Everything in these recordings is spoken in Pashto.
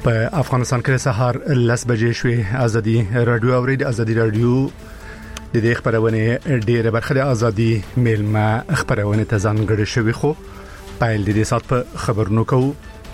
په افغانستان کې سهار 10 بجې شوې. ازادي رادیو اورید. ازادي رادیو د دې خبرونه ډېره برخه د ازادي میلمه خبرونه ته ځانګړې شوې خو پایل دې سات په خبرونو کوو.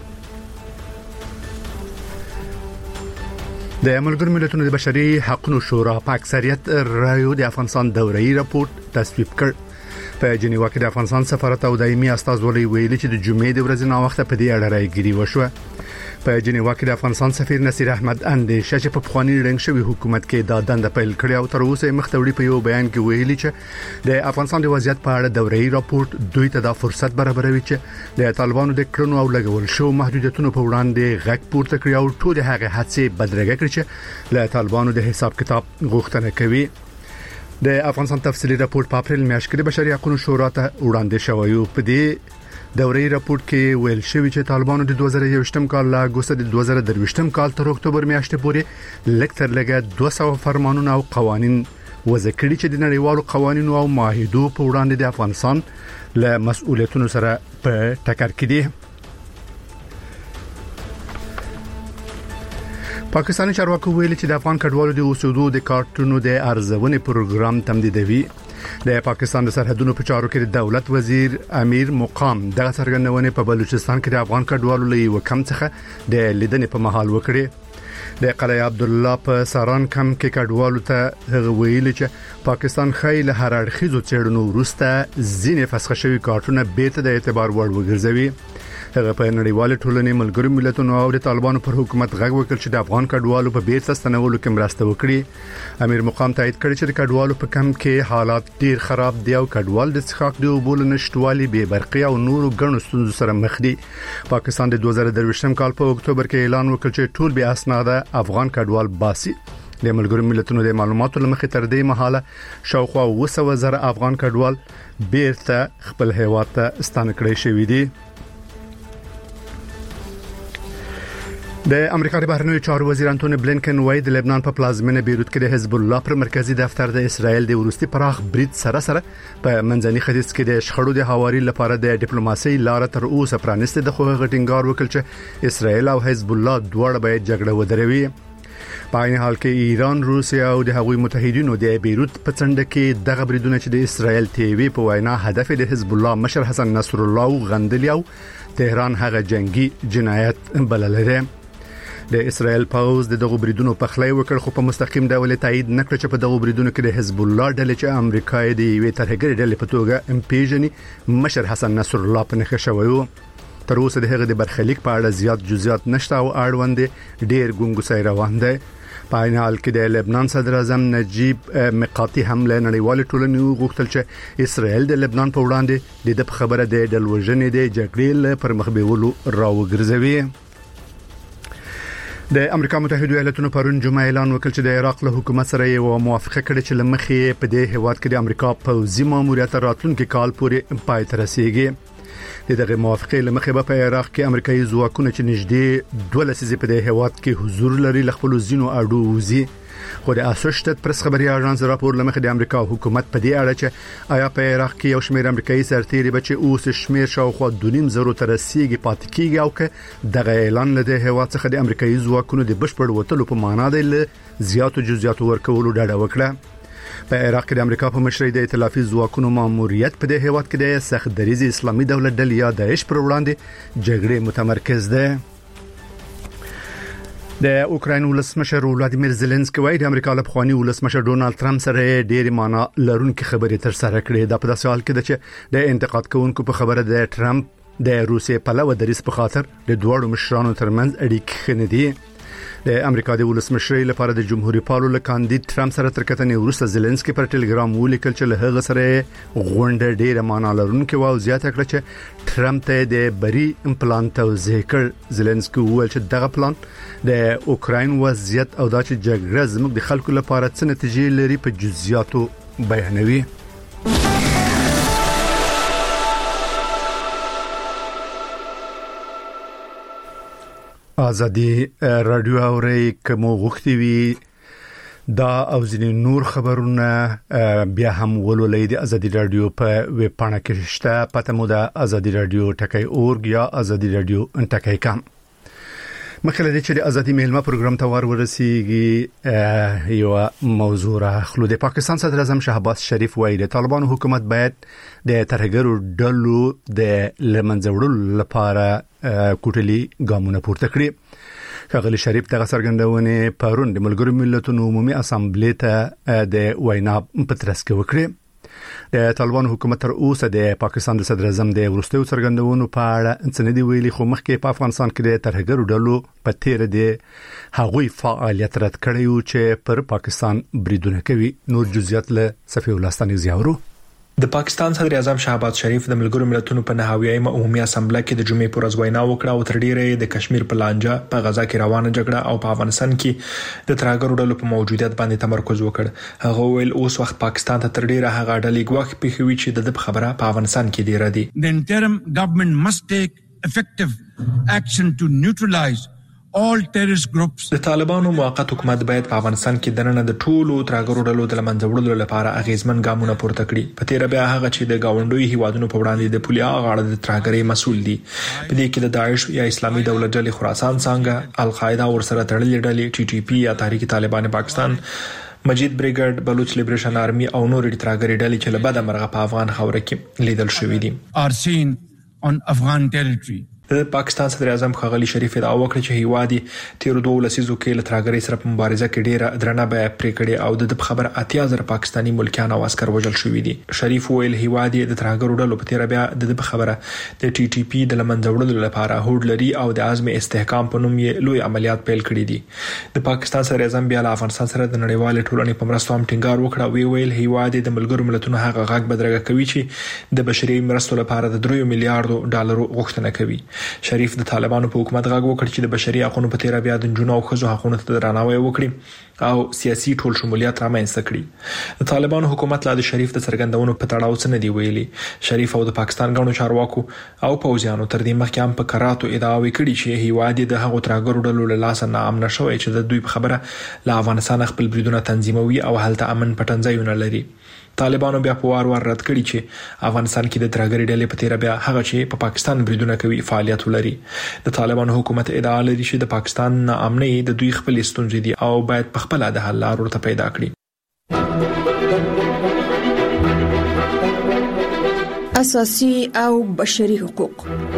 د ملګرو ملتونو د بشري حقوقو شورا په اکثریت رایو د افغانستان دوره‌ای راپور تصویب کړ. په جنیوا کې د افغانستان سفارت او دایمي استازولۍ ویلي چې د جمعې د ورځې نه وخت په دې اړه راګيري وشوه. په جنیوا کې د افغانستان سفیر نصیر احمد اندیشه چې په پخوانی رنګ شوی حکومت کې دا دنده پیل کړی او تر اوسه مختوړي په یو بیان کې ویلي چې د افغانستان د وضعیت په اړه دوره‌ای راپور دوی ته د فرصت برابروي چې د طالبانو د کړنو او لګول شو محدودیتونو په وړاندې غږ پورته کړي او ټول هغه هڅې بدرګه کړي چې له طالبانو د حساب کتاب غوښتنه کوي. د افغانستان تفصیلي راپور په اپریل میاشت کې د بشري حقوقو شورا ته وړاندې شوی او په دې دوره‌ای راپور کې ویل شوی چې طالبانو د 2021م کال له اگست د 2023م کال تر اکتوبر میاشتې پورې لکتر لګه 200 فرمانونه او قوانين وضع کړي چې د نړیوالو قوانینو او معاهدو په وړاندې د افغانستان له مسؤلیتونو سره په ټکر کې دي. پاکستاني چارواکو ویلي چې د افغان کډوالو د اوسېدو د کارتونو د ارزونې پروګرام تمدیدوي. د پاکستان د سرحدونو په چارو کې د دولت وزیر امیر مقام د څرګندونې په بلوچستان کې د افغان کډوالو لوی وکم څخه د لیدنې په محل وکړي. د قلعه عبد الله په ساران کم کې کډوالو ته ویلي چې پاکستان خیل هر اړخیزو چېړنو وروسته ځینې فسخه شوی کارتونه بیرته د اعتبار وړ وګرځوي. هغه په نړیواله ټولنې ملګرو ملتونو او د طالبانو پر حکومت غږ وکړ چې د افغان کډوالو په بیرته ستنولو کې مرسته وکړي. امیر مقام تایید کړ چې د کډوالو په کم کې حالات ډیر خراب دي او کډوال د څښاک دی او بول نشټوالي به برقي او نورو ګڼو ستونزو سره مخ دي. پاکستان د 2023م کال په اکتوبر کې اعلان وکړ چې ټول بیا اسناده افغان کډوال باسي. د ملګرو ملتونو د معلوماتو لمخې تر دې مهاله شاوخوا 200,000 افغان کډوال بیرته خپل هیواد ته ستانه کړي شوی دي. د امریکا د بهرنیو چارو وزیر انټونی بلینکن وايي د لبنان په پلازمینه بیروت کې د حزب الله پر مرکزی دفتر د اسرائیل د وروستي پراخ برید سره په منځني ختیځ کې د شخړو د هواري لپاره د ډیپلوماسي لار تر اوسه پرانسته. د خو غټینګار وکړ چې اسرائیل او حزب الله دواړه باید جګړه ودروي. په عین حال کې ایران، روسیا او د هغوی متحدینو د بیروت په څنډه کې دغه بریدونه چې د اسرائیل ټي وي په وینا هدف د حزب الله مشر حسن نصر الله غندلی او تهران هغه جنگي جنایت بللره. د اسرائیل پاوز دغه بریدونو په خلای وکړ خو په مستقیم ډول تایید نکړ چې په دغه بریدونو کې د حزب الله ډلې چې امریکای دی وی ترهګری ډلې په توګه امپیژني مشر حسن نصر الله په نخښه شوی. تر اوسه د هغه د برخلیک په اړه زیات جزئیات نشته او اړوند ډیر ګونګسای روان دي. په عین حال کې د لبنان صدر اعظم نجیب مقاتی حمله نړیوال ټولنې غوښتل چې اسرائیل د لبنان په وړاندې د خبره د ډلوژنې د جګړې پر مخ بیولو راوګرځوي. د امریکا متحده ایالاتونو پرون جمعه اعلان وکړ چې د عراق له حکومت سره یو موافقه کړې چې لمخې په دې هیواد کې د امریکا پوځي ماموریت راتلونکي کال پورې پای ته رسیدي. دغه موافقه لمخې په عراق کې امریکایي ځواکونه چې نږدې 12 لسیزې په دې هیواد کې حضور لري خپل زینو اډو وزي. خو د اسوشییټډ پریس خبري اژانس راپور لمخې د امریکا حکومت په دې اړه چې آیا په عراق کې یو شمېر امریکایي سرتیري بچي اوس شمېر شاوخوا 2.5 تر رسیدي پاتې کیږي او که دغه اعلان له هیواد څخه د امریکایي ځواکونو د بشپړ وټلو په معنا دی له زیاتو جزئیاتو ورکولو ډاډه وکړه. په عراق کې د امریکا په مشرۍ د ائتلافي ځواکونو ماموریت په دې هیواد کې د سخت دریزي اسلامي دولت ډلې یا داعش پر وړاندې جګړې متمرکز ده. د اوکراین ولسمشر ولادیمیر زيلنسکي وايي د امریکا له پخوانی ولسمشر ډونالد ترامپ سره ډېر معنا لرونکي خبرې تر سره کړې. د په داسې حال کې چې د انتقاد کوونکو په خبره د ترامپ د روسیې په لور دریس په خاطر د دوړو مشرانو ترمنځ اړیکې خندي. د امریکا د ولسمشر لپاره د جمهوریت پالو له کاندید ترامپ سره تر کتنې وروسته زيلنسکي پر ټلګرام ولیکل چې له هغه سره غونډه ډېر معنا لرونکي او زیاته کړ چې ترامپ ته د بری پلان توضیح کړ. زيلنسکي وویل چې دغه پلان د اوکراین وضعیت او د جګړې زموږ د خلکو لپاره څه نتیجې لري په جزئیاتو بیانوي. ازادي رادیو اوري کوم غوښتي وي دا او ځینې نور خبرونه بیا هم ولولئ د ازادي رادیو په ویب پاڼه کې شته. پته مو ده ازادي رادیو ټکی اورګ یا ازادي رادیو ټکی کام. مخکې د چې د ازادي مهلمه پروګرام ته ورسیږي یو موضوع راخلو. د پاکستان صدر اعظم شهباز شریف وایي د طالبانو حکومت باید د ترهګرو ډلو د لمنځوړلو لپاره کوټلي ګامونه پورته کړي. ښاغلي شریف دغه څرګندونه پرون د ملګرو ملتونو عمومي اسامبلې ته د وینا په ترڅ کې وکړه. د طالبانو حکومت تر اوسه د پاکستان د صدر اعظم د ورستیو څرګندونو په اړه څه نه دی ویلي، خو مخکې په افغانستان کې د ترهګرو ډلو په تیر د هغوی فعالیت رد کړی چې پر پاکستان بریدونه کوي. نور جزئیات له صفی الله ستاني زیاورو. د پاکستان صدر اعظم شهباز شریف د ملګرو ملتونو په 9 عمومي اسامبله کې د جمعې پر ورځ وینا وکړه او تر ډیره د کشمیر په لانجه په غزا کې روانه جګړه او په افغانستان کې د ترهګرو ډلو په موجودیت باندې تمرکز وکړ. هغه ویل اوس وخت پاکستان ته تر ډیره هغه ډلې ګواښ پیښوي چې د خبره په افغانستان کې ډیره دي. The interim government must take effective action to neutralize all terrorist groups. د طالبانو موقت حکومت باید په افغانستان کې دننه د ټولو ترهګرو ډلو د لمنځوړلو لپاره اغیزمن ګامونه پورته کړي. په تیر بیا هغه چې د گاونډوي هیوادونو په وړاندې د پولیا غاړه د ترهګرۍ مسول دي. په دې کې د داعش یا اسلامي دولت ډلې خراسان څنګه القاعده ورسره تړلې ډلې TTP یا تحریک طالبان پاکستان، مجید بریګیډ، بلوچ لیبریشن آرمي او نور ترهګرۍ ډلې چې له بده مرغه په افغان خاوره کې لیدل شوې دي. Are seen on Afghan territory. د پاکستان صدر اعظم ښاغلي شریف ادعا وکړه چې هیواد تیر 2 لسیزو کې له ترهګرۍ سره په مبارزه کې ډیره درنه بیه پرې کړې او د خبر 80,000 پاکستانی ملکیان او عسكر وژل شوې دي. شریف ویل هیواد د ترهګرو ډلو په تیر بیا د خبره د TTP د لمنځوړلو لپاره هوډ لري او د عزم استحکام په نوم یې لوی عملیات پیل کړي دي. د پاکستان صدر اعظم بیا له افغانستان سره د نړیوال ټولنې په مرستو هم ټینګار وکړ او ویل هیواد د ملګرو ملتونو هغه غږ بدرګه کوي چې د بشري مرستو لپاره د 3 میلیارډ ډالرو غوښتنه کوي. شریف د طالبانو په حکومت غږ وکړ چې د بشري حقوقو په تیر بیا د جنونو او خزو حقوقو ته درناوی وکړي او سیاسي ټول شمولیت رامنځته کړي. د طالبانو حکومت لا د شریف د څرګندونو په تړاو څه نه دی ویلي. شریف او د پاکستان غونډو چارواکو او پوځیانو تر دې مخکې هم په کراتو ادعاوې کړې چې هیواد د هغو ترهګرو ډلو له لاسه ناامن شوی چې د دوی په خبره له افغانستان خپل بریدونه تنظیموي او هلته امن پټنځایونه لري. طالبانو بیا په وار رد کړي چې افغانستان کې د ترهګرۍ ډلې په تیر بیا هغه چې په پاکستان بریدونه کوي فعالیت ولري. د طالبانو حکومت ادعا لري چې د پاکستان ناامنۍ د دوی خپل ستونزې دي او باید په خپل د حل لارې ورته پیدا کړي. اساسي او بشري حقوق.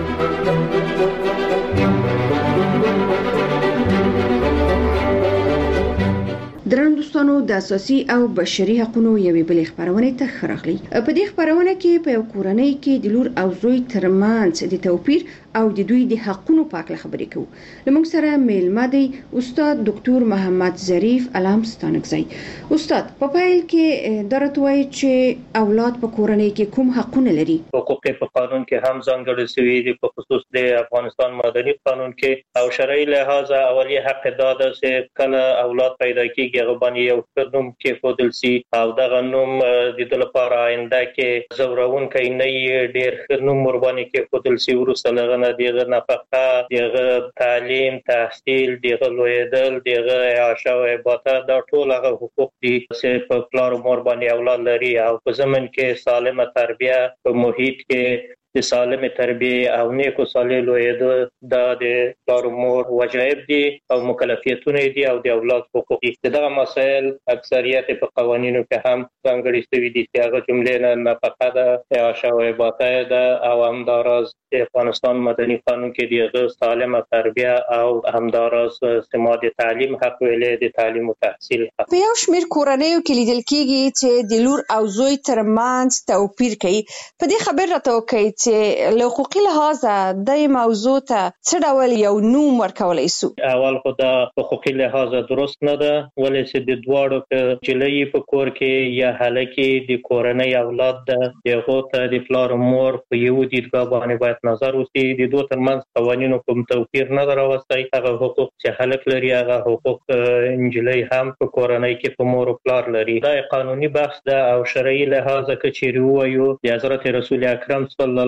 درنو دوستانو، د اساسي او بشري حقوقو یوې بلې خبرونه ته خراغلي. په دې خبرونه کې په کورنۍ کې د لور او زوی ترمنځ د توپیر او د دوی د حقوقو په اړه خبرې کوو. لمونږ سره میلمه دی استاد ډاکټر محمد ظریف علام ستانکزی. استاد په پیل کې درته وایي چې اولاد په کورنۍ کې کوم حقونه لري؟ حقوق په قانون کې هم ځانګړي شوي دي، په خصوص د افغانستان مدني قانون کې او شرعي لحاظ اولی حق دا ده چې کله اولاد پیدا کیږي هغه باندې یو نوم کې فودل سي او دغه نوم د دې لپاره آینده کې زورون کوي نه ډېر نوم ور باندې کې فودل سي ورسره لغنه دغه نفقه، دغه تعلیم، تحصیل، دغه لویدل، دغه عاشه او عبادت دا ټول هغه حقوق دي چې په پلار مور باندې اولاد لري او په زمن کې سالمه تربیه په محیط کې د سالم تربیه او نیکو صالح لویدو دا د پلار مور واجب دي او مکلفیتونه دي او د اولاد حقوق دي. دغه مسائل اکثریت په قوانینو کې هم ځانګړي شوي دي چې هغه جملې نه نفقه ده، عاشه او عبادت ده او همداراز د افغانستان مدني قانون کې د سالمه تربیه او همداراز سماد تعلیم حق ویلې د تعلیم او تحصیل حق. په یو شمېر کورنیو کې لیدل کېږي چې د لور او زوی ترمنځ توپیر کوي. په دې خبر راته وکړئ چې له حقوقي لحاظه د موضوع ته څه ډول یو نوم ورکولای شو؟ اول خو دا حقوقي لحاظه درست نه ده، ولې چې د دواړو په جلۍ په کور کې یا هلکه د کورنۍ اولاد ده دغه ته د پلار مور په یو دیدګاه باندې باید نظر وشي. د دوه ترمنځ قوانینو کوم توپیر نه راوستي. هغه حقوق چې هلک لري هغه حقوق انجلۍ هم په کورنۍ کې په مور او پلار لري. دا قانوني بحث ده او شرعي لحاظه کې چیرې وایو د حضرت رسول اکرم صلی الله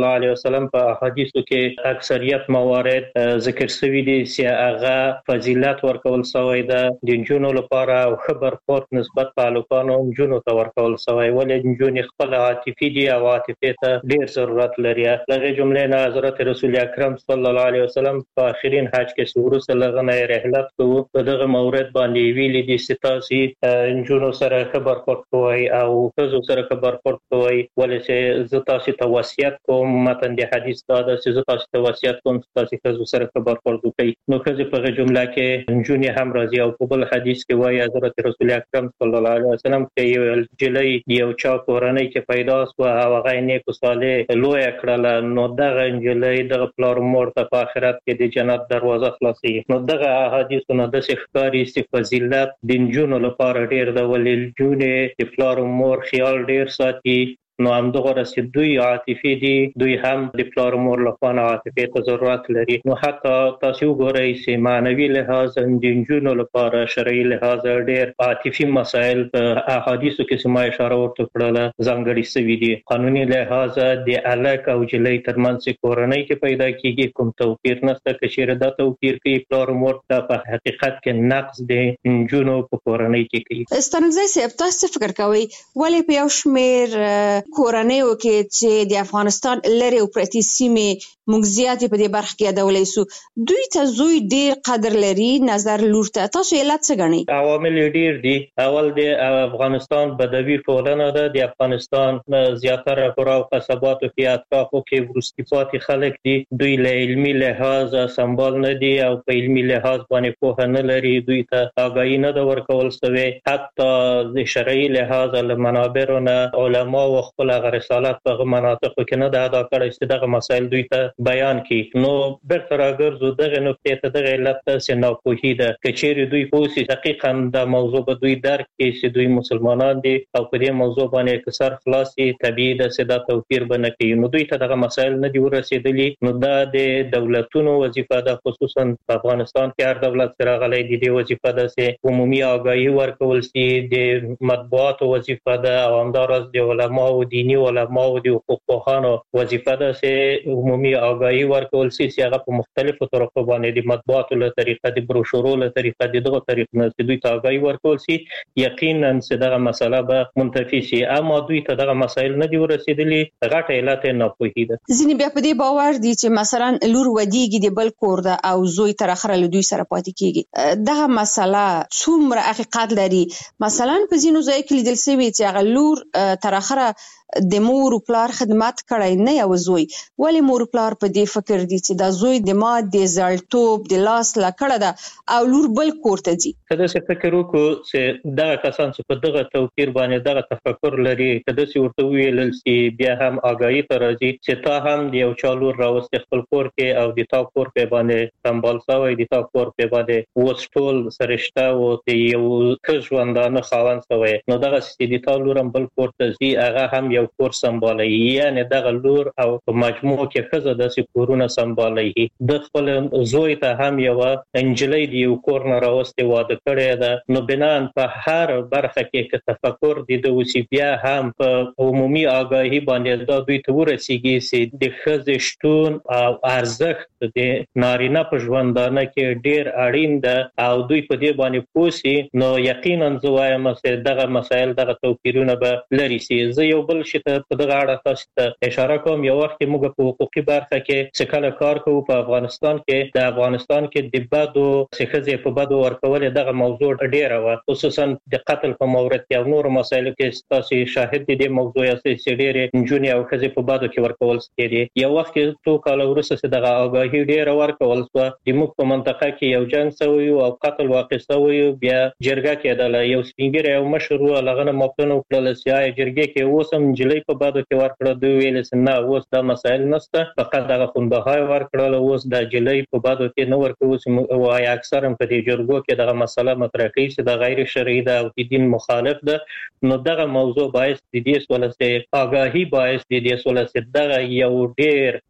الله علیه وسلم په احادیثو کې اکثریت موارد ذکر شوی دي چې هغه فضیلت ورکول شوی ده د جنونو لپاره او خبر پورت نسبت تعلقانو جنونو ته ورکول شوی ولې جنونو خپل عاطفي دي او عاطفه ته ډیر ضرورت لري. لږه جمله نه حضرت رسول اکرم صلی الله علیه وسلم په اخرین حج کې سورو سره نه رحلت کوو په دغه مورد باندې ویلي دي چې تاسو جنونو سره خبر پورت کوی او تاسو سره خبر پورت کوی ولې چې زه تاسو ته وصیت کوم متن د حدیث دا د چې زه تاسو ته وصیت کوم تاسو سره خبر پورت کوی. نو کله په جمله کې جنونو هم راځي او په بل حدیث کې وایي حضرت رسول اکرم صلی الله علیه وسلم چې یو جلې یو چا کورنۍ کې پیدا شو او هغه نیک صالح لوی کړل نو دغه جلې د پلار مور ته په آخرت کې د جنت دروازه خلاصي. نو دغه حدیثونه د ښکاری صفات د جنونو لپاره ډیر د ولې جنونو د پلار مور خیال ډیر ساتي. نو هم دغه رسید دوی عاطفي دي دوی هم د پلار مور لپاره عاطفي ته ضرورت لري. نو حتی تاسو وګورئ چې معنوي لحاظ د جنونو لپاره شرعي لحاظ ډیر عاطفي مسائل احادیثو کې سم اشاره ورته کړل ځانګړي سوي دي. قانوني لحاظ د الک او جلې ترمنځ کورنۍ کې پیدا کیږي کوم توپیر نشته چې دا توپیر کوي پلار مور ته په حقیقت کې نقص دي جنونو په کورنۍ کې کوي. ستانګزي سیب تاسو فکر کوئ ولې په یو شمیر کورنیو کې چې د افغانستان لري او پرتی سیمه موږ زیاتې په دې برخه کې یادولای سو دوی ته زوی ډیر قدر لري نظر لور ته تاسو علت څه غنئ؟ عوامل ډیر دي. اول د افغانستان بدوي ټولنه ده د افغانستان زیاتره قرا او قصباتو کې اطرافو کې ورستي پاتې خلک دي دوی له علمي لحاظ سمبال نه دي او په علمي لحاظ باندې پوهه نه لري دوی ته آگاهی نه ده ورکول شوی حتی د شرعي لحاظ له منابرونه علما او خپل رسالت په مناطقو کې نه ده ادا کړی چې دغه مسایل دوی ته بیان کړي. نو برتر اگرزو دغه نقطې ته دغه علت څه ناپوهي ده کچېری دوی پوسی حقیقتا د موضوع به دوی درک کړي چې دوی مسلمانان دي او په دې موضوع باندې اکثر خلاصي طبيعي ده چې دا توپیر بنه کوي. نو دوی ته دغه مسایل نه دی ورسېدلي. نو دا د دولتونو وظیفه ده خصوصا په افغانستان کې هر دولت سره غلي دي د وظیفه ده چې عمومي آگاهي ورکول شي د مطبوعاتو وظیفه ده او همدارس د علماء او دینی علماء او د حقوق پوهانو وظیفه ده چې عمومي آگاهي ورکول شي چې هغه په مختلفو طرقو باندې د مطبوعاتو له طریقه د بروشورو له طریقه دغه طریقې نه دوی ته آگاهي ورکول شي یقینا چې دغه مسله به منتفي شي. اما دوی ته دغه مسایل نه دی ورسېدلي غټه علت نه پوهی ده. ځینې بیا په دې باور دي چې مثلا لور ودیږي د بل کور ده او زوی تر اخره له دوی سره پاتې کیږي دغه مسله څومره حقیقت لري؟ مثلا په ځینو ځای کې لیدل شوی چې هغه لور تر اخره د مور او پلار خدمت کړای نه یو زوی ولی مور او پلار په دې فکر دي چې دا زوی د ما د زړټوب د لاس لکړه ده او لور بل کور ته ځي. کله چې فکر وکړو چې دا کسان چې په دغه توپیر باندې دغه تفکر لري کله چې ورته ویل چې بیا هم آگاهی ته راځي چې تا هم د یو چالور راوست خپل کور کې او د تا کور په باندې سمبال شوی د تا کور په باندې وستول سرشته او د یو ژوندانه خاوند شوی نو دغه چې د تا لورم بل کور ته ځي هغه هم یو کور سمبالي یعنی دغه لور او په مجموع کې خزه د کورونه سمبالي د خپل زوی ته هم یو انجلۍ دی یو کور نه راوستي واده کړی ده. نو بنان په هر برخه کې تفکر دي د وسی بیا هم په عمومي آگاهی باندې دا دوی ته ورسیږي چې د خزه شتون او ارزښت د نارینه په ژوندانه کې ډیر اړین ده او دوی په دې باندې پوسی نو یقینا زوایم چې دغه مسایل دغه توپیرونه به لري سي. زه یو بل شي ته په دغه اړه تاسو ته اشاره کوم یو وخت موږ په حقوقي برخه کې څه کله کار کوو په افغانستان کې د افغانستان کې د بدو څخه په بدو ورکول دغه موضوع ډیره و خصوصا د قتل په مورد کې او نور مسایلو کې تاسو شاهد دي د موضوع چې ډیره جونی او خزه په بدو کې ورکول کېدي. یو وخت کې تو کال ورسره دغه آگاهی ډیره ورکول شو د موږ په منطقه کې یو جنگ شوی او قتل واقع شوی بیا جرګه کېدله یو سپینګر یو مشر لغنه مقتنو کړل چې جرګه کې اوسم جلې په بادو کې ورکړه دوی ویل چې نه اوس دا مسایل نشته فقط دغه خونبهای ورکړل اوس د جلې په بادو کې نو ورکوي او اکثرا په دې جرګو کې دغه مسله مطرح کوي چې د غیر شرعي ده او د دین مخالف ده. نو دغه موضوع باعث د دې سولسته آگاهی باعث د دې سولسته دغه یو ډیر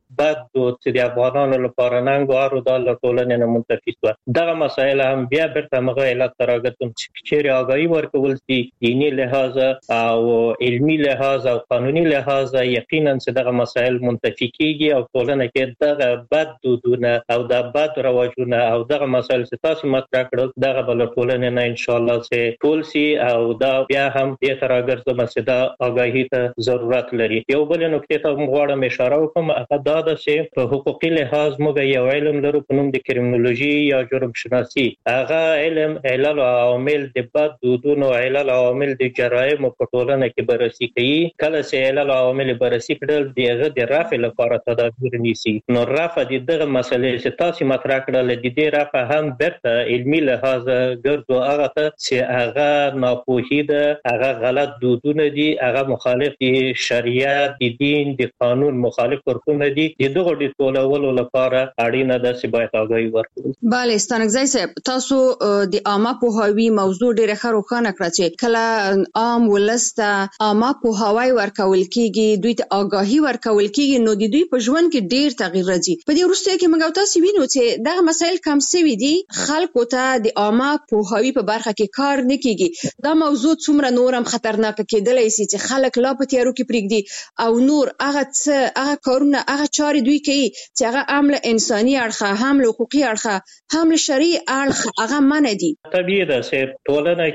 بد دود چې د افغانانو لپاره ننګوارو د ټولنې نه منتفي شو. دغه مسایل هم بیا برته مغه علت تراګتون چې آگاهی ورکول شي دینی لحاظ او علمی لحاظ او قانوني لحاظ یقینا چې دغه مسایل منتفي کیږي او ټولنه کې دغه بد دودونه او د بد رواجونه او دغه مسایل چې تاسو مطرح کړل دغه بل ټولنه نه ان شاء الله چې ټول سي او دا بیا هم د تراګرځ مسله آگاهی ته ضرورت لري. یو بل نکته ته غواړم اشاره وکم هغه دا ده چې په حقوقي لحاظ موږ یو علم لرو په نوم د کریمینولوژي یا جرم شناسی. هغه علم علل او عوامل د بد دودونو علل او عوامل د جرایم په ټولنه کې بررسي کوي. کله چې علل او عوامل بررسي کړل دغه د رفع لپاره تدابیر نیسي. نو رفع دغه مسلې چې تاسو مطرح کړل د دې رفع هم برته علمي لحاظ ګرځو هغه ته چې هغه ناپوهي ده هغه غلط دودونه دي هغه مخالف دي شریعت د دین د قانون مخالف ورکونه دي دغه د ټولولو لپاره اړینه ده چې باید آگاهی ورکړو. bale ستانګزای صاحب تاسو د عامه پوهاوی موضوع ډیره ښه روښانه کړه چې کله عام ولسته عامه پوهاوی ورکول کیږي دوی ته آگاهی ورکول کیږي نو د دوی په ژوند کې ډیر تغییر راځي. په دې وروسته کې موږ تاسو وینو چې دغه مسایل کم شوي دي خلکو ته د عامه پوهاوی په برخه کې کار نه کیږي. دا موضوع څومره نورم خطرناک کېدلی شي چې خلک لا په تیارو کې پرېږدي او نور هغه کارونه هغه چارې دوی کوي چې هغه هم له انساني اړخه هم له حقوقي اړخه هم له شرعي اړخه هغه منع دي. طبیعي ده چې ټولنه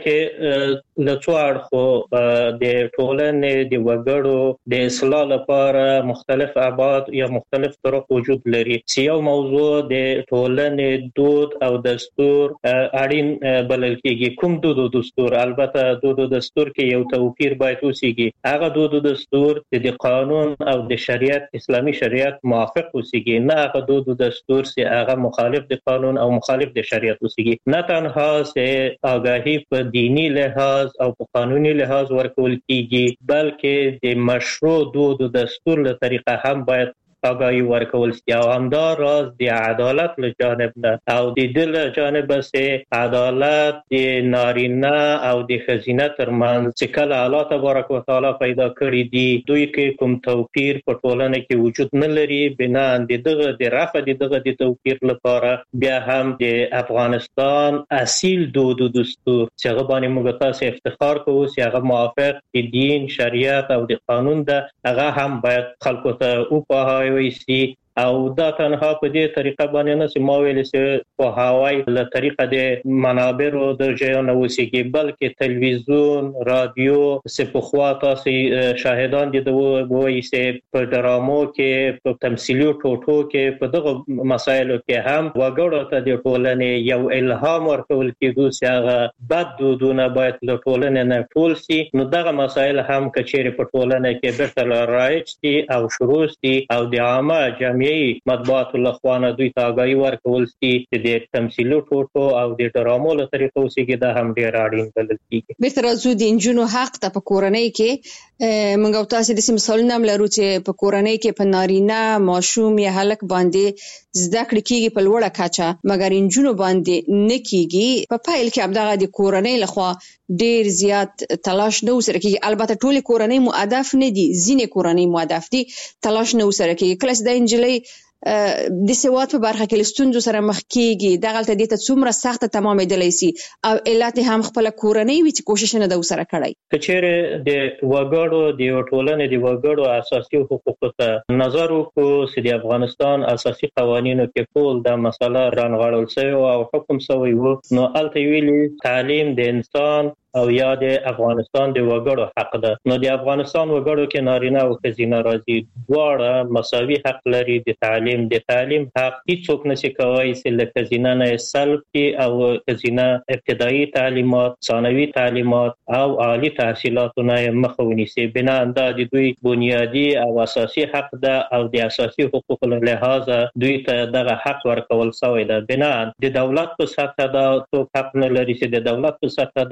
کې له څو اړخو د ټولنې د وګړو د اصلاح لپاره مختلف ابعاد یا مختلف طرق وجود لري. یو موضوع د ټولنې دود او دستور اړین بلل کېږي. کوم دود او دستور؟ البته دود او دستور کې یو توپیر باید اوسېږي. هغه دود او دستور چې د قانون او د شریعت اسلامي شریعت موافق اوسېږي نه هغه دود او دستور چې هغه مخالف د قانون او مخالف د شریعت اوسېږي. نه تنها چې آگاهی په دینی لحاظ او په قانوني لحاظ ورکول کېږي بلکې د مشروع دود او دستور له طریقه هم باید آگاهی ورکول شي. او همدا راز د عدالت له جانب نه او د دل جانب سه عدالت د نارینه او د ښځینه ترمنځ چې کله الله تبارک وتعالى پیدا کړی دي دوی کې کوم توپیر په ټولنه کې وجود نه لري. بنا د رفع دغه د توپیر لپاره بیا هم د افغانستان اصیل دود او دستور چې هغه باندې موږ تاسو افتخار کوو چې هغه موافق د دین شریعت او د قانون ده هغه هم باید خلکو ته وپوهاوی ویسي او دا تنها په دې طریقه باندې نه چې ما ویل چې په هواي له طریقه د منابرو د ژوند اوسېږي بلکې تلویزیون رادیو سپخوا تاسو شاهدان دي د وایي چې په ډرامو کې په تمثيلي ټوټو کې په دغه مسایلو کې هم وګړو ته د ټولنې یو الهام ورکول کېدو چې هغه بد دودونه باید له ټولنې نه ټول شي. نو دغه مسایل هم کچېره په ټولنه کې برته رایج دي او شروع دي او د عامه جمعیت مطبوعات لخوانه دوی ته آگاهی ورکول شي چې د تمثيلي ټوټو او د ډرامو له طریقو سګي دا هم ډیر اړین بلل کیږي. بیرته راځو د انجونو حق ته په کورنۍ کې موږ تاسو د مثالونه لرو چې په کورنۍ کې په نارینه ماشوم یا هلک باندې زده کړې کیږي په لوړه کچه مګر انجونو باندې نه کیږي. په پایل کې همدغه د کورنۍ لخوا ډیر زیات تلاش نه وسره کیږي. البته ټول کورنۍ مؤدف نه دي ځینې کورنۍ مؤدف دي تلاش نه وسره کیږي. کله چې د انجلۍ د سواد په برخه کې لستونزو سره مخ کیږي دغه د ته څومره سخت تمامېدلی شي او علت هم خپل کورنۍ وي چې کوشش نه د وسره کړی. کچېره د وګړو د ټولنې د وګړو اساسي حقوقو ته نظر وکړو چې د افغانستان اساسي قوانینو کې ټول د مسله رانغاړل شوی او حکم شوی وو. نو الته ویلي تعلیم د انسان او یا د افغانستان د وګړو حق ده. نو د افغانستان وګړو کې نارینه او ښځینه راځي دواړه مساوي حق لري د تعلیم حق. هیڅوک نشي کولی چې له ښځینه نه سلب کړي او ښځینه ابتدایي تعلیمات ثانوي تعلیمات او عالی تحصیلاتو نه مخه ونیسي. بنا دا د دوی بنیادی او اساسي حق ده او د اساسي حقوقو له لحاظه دوی ته دغه حق ورکول شوی ده. بنا د دولت په سطح دا څوک حق نه لري چې د دولت په سطح دغه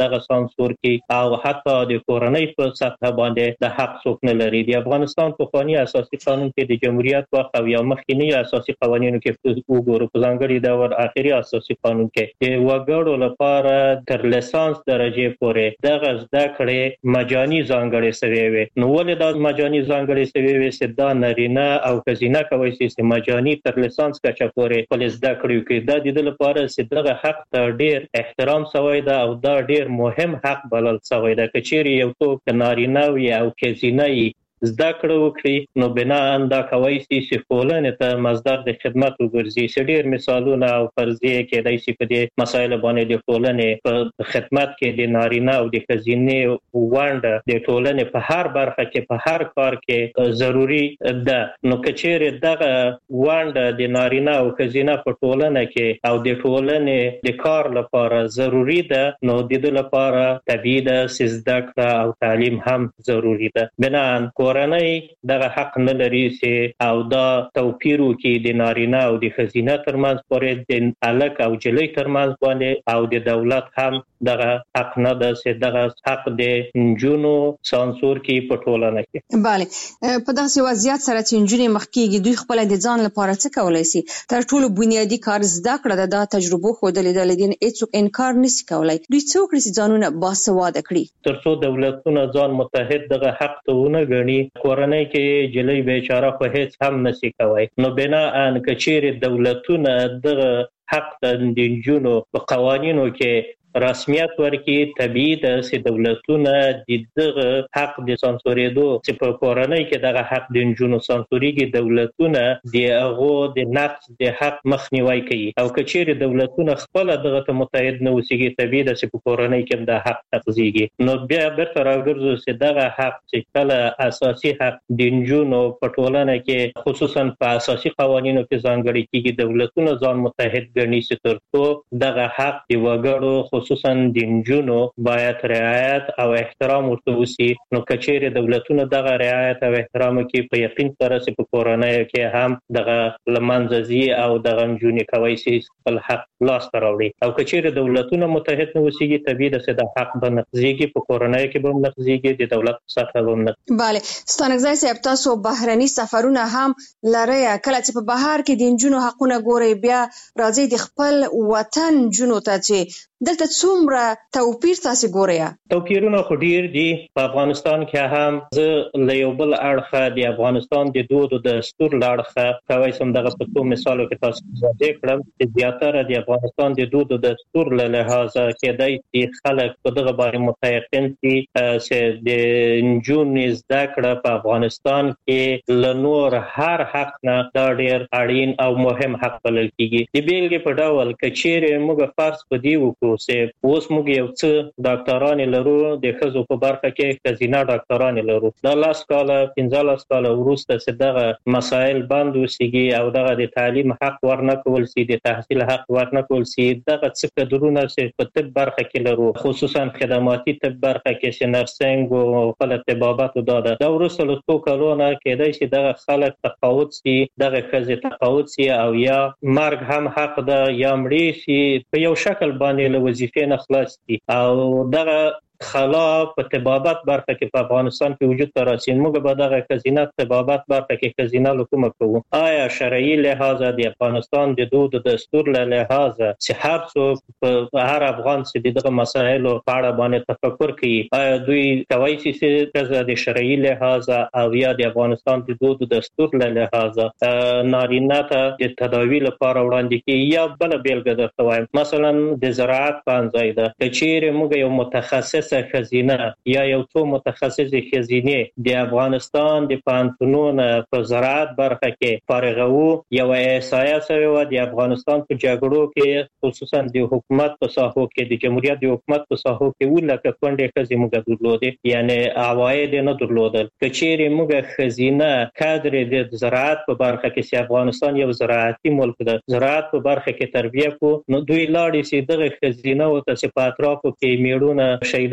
سانسور کې او حتی د کورنۍ په سطح باندې د حق څوک نه لري. د افغانستان په قانوني اساسي قانون کې د جمهوریت وخت او یا مخکینی اساسي قوانینو کې وګورو په ځانګړي ډول اخري اساسي قانون کې د وګړو لپاره تر لیسانس درجه پورې دغه زده کړې مجاني ځانګړې شوی وي. نو ولې دا مجاني ځانګړې شوی وي چې دا نارینه او ښځینه کوي چې مجاني تر لیسانس کچه پورې خپل زده کړې کوي. دا د دې لپاره چې دغه حق ته ډیر احترام شوی دا او دا ډیر مهم حق بلل شوی دا. کچېری یو څوک نارینه وي او ښځینه زده کړه وکړي نو بنا انده کوي چې ټولنې ته مصدر د خدمت وګرځي. ډېر مثالونه او فرضیه کېدای شي په دې مسایل باندې د ټولنې په خدمت کې د نارینه او د ښځینه ونډه د ټولنې په هر برخه کې په هر کار کې ضروری ده. نو کچېره دغه ونډه د نارینه او ښځینه په ټولنه کې او د ټولنې د کار لپاره ضروری ده نو د دې لپاره طبيعي ده چې زده کړه او تعلیم هم ضروری ده. بنا کورنۍ دغه حق نه لري چې او دا توپیر وکړي د نارینه او د ښځینه ترمنځ پورې د الک او جلۍ ترمنځ باندې او د دولت هم دغه حق نه ده چې دغه حق د نجونو سانسور کې په ټولنه کې. bale په دغه وضعیت سره چې نجونې مخکېږي دوی خپل د ځان لپاره څه کولای شي؟ تر ټولو بنیادی کار زده کړه د تجربو خوده لیدل دي هیڅوک انکار نشي کولای. دوی څه وکړي چې ځانونه باسواده کړي؟ ترڅو دولتونه ځان متحد دغه حق ته ونه ګڼي کورنۍ کې جلۍ بیچاره خو هیڅ هم نشي کوي. نو بنا ان کچېره دولتونه دغه حق د نجونو په قوانینو کې رسمیت ورکړي طبيعي ده چې دولتونه دغه حق د سانسورېدو چې په کورنۍ کې دغه حق د نجونو سانسورېږي دولتونه دغه د نقص د حق مخنیوي کوي او کچېره دولتونه خپل دغه ته متحد نه وسیږي طبيعي ده چې په کورنۍ کې د حق تقضیږي. نو بیا برته راګرځو چې دغه حق چې کله اساسي حق د نجونو په ټولنه کې خصوصا په اساسي قوانینو کې ځانګړي کیږي دولتونه ځان متحد ګڼي چې ترڅو دغه حق د وګړو خصوصا د نجونو باید رعایت او احترام ورته وشي. نو کچېره دولتونه دغه رعایت او احترام کې په یقین سره چې په کورنۍ کې هم دغه لمنځي او دغه نجونې کوي چې خپل حق لاس ته راوړي او کچېره دولتونه متحد نه وسیږي طبيعي ده چې د حق به نقضيږي په کورنۍ کې به نقضيږي د دولت سطح به نقضيږي. bale ستانګزای صاحب تاسو بهرني سفرونه هم لري کله چې په بهر کې د نجونو حقونه ګوري بیا راځي د خپل وطن جنو ته چې دلته څومره توپیر تاسو ګورئ؟ توپیرونه خو ډیر دي. په افغانستان کې هم زه له یو بل اړخه د افغانستان د دود او دستور اړخه کوي سم دغه په څو مثالو کې تاسو زده کړم چې زیاتره د افغانستان د دود او دستور له لحاظه کېدای چې خلک په دغه باندې متيقن دي چې د نجونو زده کړه په افغانستان کې له نور هر حق نه دا ډیر اړین او مهم حق بلل کیږي. د بیلګې په ډول کچېره موږ فرض پدې وکړو چې اوس موږ یو څه ډاکټران لرو د ښځو په برخه کې ښځینه ډاکټران لرو. دا 10 کال 15 کال وروسته چې دغه مسائل بند وسیږي او دغه د تعلیم حق ورنکول سي د تحصیل حق ورنکول سي دغه څه کډرونه چې په طب برخه کې لرو خصوصا خدماتي طب برخه کې چې نرسنګ او خپل طبابت دا وروسته له څو کلونو کېدای شي دغه خلک تقاعد سي دغه ښځې تقاعد سي او یا مرګ هم حق ده یا مړی شي په یو شکل باندې وظیفې نه خلاص دي او دغه خلا په طبابت برخه کې په افغانستان کې وجود ته راسي. موږ به دغه ښځینه طبابت برخه کې ښځینه حکومه کوو. آیا شرعي لحاظ د افغانستان د دود او دستور له لحاظ چې هر څوک په هر افغان چې دغه مسایل په اړه باندې تفکر کوي آیا دوی کوي چې د شرعي لحاظ او یا د افغانستان د دود او دستور له لحاظ نارینه ته د تداوی لپاره وړاندې کوي یا بل بیلګه درته وایم مثلا د زراعت پانځای ده کچېره موږ یو متخصص ښځینه یا یو څو متخصص ښځینې د افغانستان د پانتونونو په زراعت برخه کې فارغو یو احصایه شوی و د افغانستان په جګړو کې خصوصا د حکومت په ساحو کې د جمهوریت د حکومت په ساحو کې ولکه کونډې ښځې موږ درلودې یعنی عواید نه درلودل. کچېره موږ ښځینه کادر د زراعت په برخه کې چې افغانستان یو زراعتي ملک ده زراعت په برخه کې تربیه کو نو دوی لاړې چې دغه ښځینه او ته په اطرافو کې میړونه شهیدان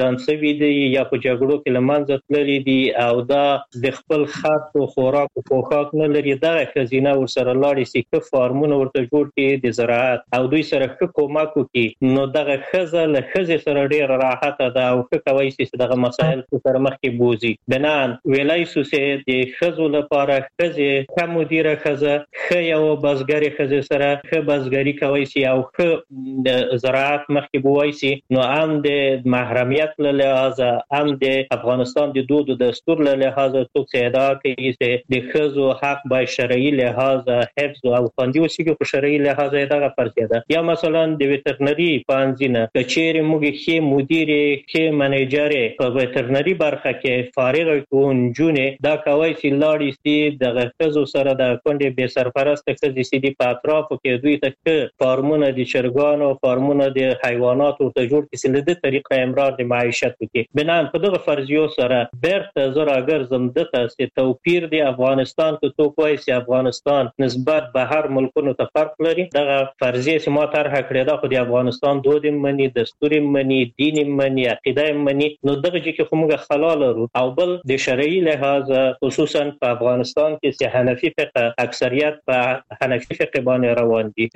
ودان سوي دي یا په جګړو کې لمنځه تللي دي او دا د خپل خاط او خوراک او پوښاک نه لري دا خزینه ورسره لاړې سي که فارمونه ورته جوړ کړي د زراعت او دوی سره ښه کومک وکړي نو دغه خزه له خزې سره ډېر راحت ده او ښه کوي چې دغه مسایل سره مخکې بوزي بنان ویلای سو چې د خزو لپاره خزې ښه مدیره خزه ښه یو بزګري خزې سره ښه بزګري کوي سي او ښه زراعت مخکې بووي سي نو هم د محرمیت له لحاظه هم د افغانستان د دود او دستور له لحاظه څوک ادعا کوي چې د خزو حق به شرعي لحاظه حفظ او خوندي وسیږي په شرعي لحاظه دغه فرض ده یا مثلا د ویټرنري پانځینه کچېر موږ ښه مدیر ښه منیجر په ویټرنري برخه کې فارغ کونجونه دا کوي چې لاړې سي د غفزو سره د کونډې به سرپرست کسې سي د اطرافو کې دوی ته فارمونه د چرګانو فارمونه د حیواناتو ته جوړ کړي چې د طریقه امرار د معیشت کې بنان په دغه فرضیو سره بیرته زرا ګرځم دته چې توپیر د افغانستان ته تو کوي چې افغانستان نسبت به هر ملکونو ته فرق لري دغه فرضیه چې ما طرح کړې ده خو د افغانستان دود مني دستور مني دین مني عقیده مني نو دغه چې کومه خلال او بل د شرعي لحاظ خصوصا په افغانستان کې چې حنفي فقه اکثریت په حنفي فقه باندې روان دي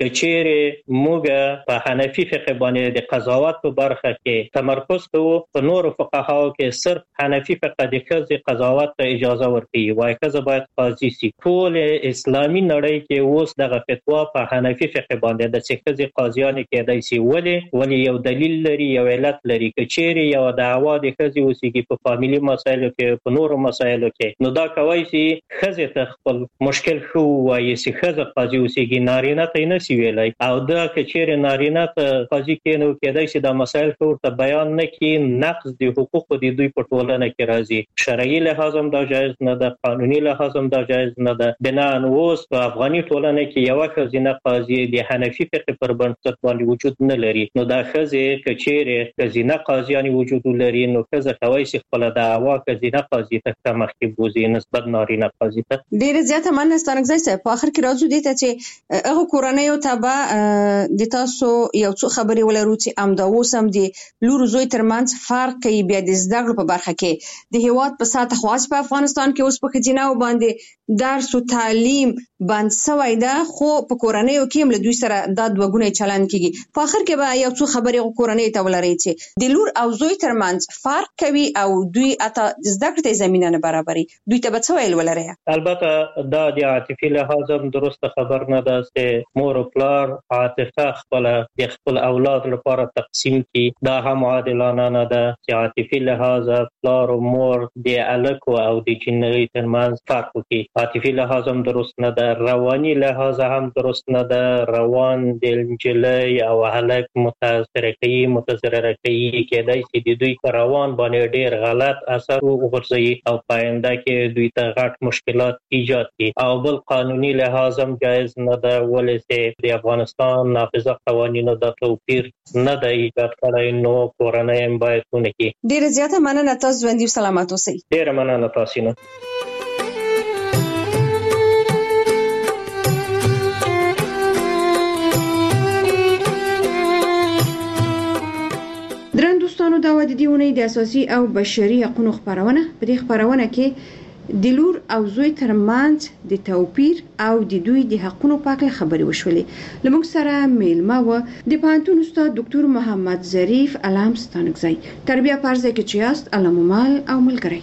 چې موږ په حنفي فقه باندې د قضاوت په برخه کې تمرکز کوو په نور فقهاو کې صرف حنفي فقه د خزې قضاوت ته اجازه ورکوي وايي خزه باید قاضي سي ټول اسلامي نړۍ کې اوس دغه فتوا په حنفي فقه باندې د خزې قاضیان کېدای سي ولی یو دلیل لري یو علت لري چې یو دعوا د خزې وسیږي په فامیلی مسایلو کې په نورو مسایلو کې نو دا کوي چې خزه ته خپل مشکل خو وایي چې خزه قاضي وسیږي نارینه ته نه سی ویلای او دا کچېر نارینه ته قاضي کېنو کېدای چې دا مسایل ورته بیان نه کړي نقض د حقوقو د دوی په ټولنه کې راځي شرعي لحاظ هم دا جایز نه ده قانوني لحاظ هم دا جایز نه ده بنان اوس په افغاني ټولنه کې یو خزینه قاضي د حنفي فقه پر بنسټ باندې وجود نه لري نو دا خزه کچېر خزینه قاضیان وجود لري نو خزه کوي چې خپل دعوا خزینه قاضي ته مخکې بوزي نسبت نارینه قاضي ته ډیر زیاته مننه ستانګزای صاحب په اخر کې راځو دي ته چې هغه کورنۍ او تابع د تاسو یو څه خبرې ولرو چې امدا وسم دي لور زوی ترمنځ فرق کوي بیا د زده کړو په برخه کې د هیواد په ساته خواص په افغانستان کې اوس په خجیناو باندې درس او تعلیم باندې سوي ده خو په کورنۍ کې هم له دوی سره د دوګونې چلن کیږي په اخر کې به یو څه خبرې کورنۍ ته ولري چې د لور او زوی ترمنځ فرق کوي او دوی اته زده کړې زمينه نه برابري دوی ته به څه ویل ولري البته دا د عاطفي لحاظ هم درسته خبر نه ده چې مور او پلار عاطفه خپل اولاد لپاره تقسیم کی دا هم عادلانه نه ده چې عاطفي لحاظ پلار او مور د الکو او د جنۍ ترمنځ فرق کوي عاطفي لحاظ هم درست نه ده رواني لحاظ هم درست نه ده روان د جنۍ او الک متاثر کوي متضرر کوي کېدای شي د دوی روان باندې ډېر غلط اثر وغورځي او پاینده کې دوی ته غټ مشکلات ایجاد کړي او بل قانوني لحاظ هم جایز نه ده ولې چې د افغانستان نافذه قوانینو د توپیر نه ده ایجاد کړی نو کورنۍ هم باید ونه کړي ډېر زیاته مننه تاسو ژوندي سلامات اوسئ ډېر مننه تاسو نه دوستانو دا و د دیونې د اساسي او بشري حقوقو خبرونه په دې خبرونه کې د لور او زوی ترمنځ د توپیر او د دوی د حقوقو په اړه خبرې وشولې لمونږ سره میلمه و د پانتون استاد ډاکټر محمد ظریف علام ستانګزی تربیه پرځه کې چیاست علامال او ملګری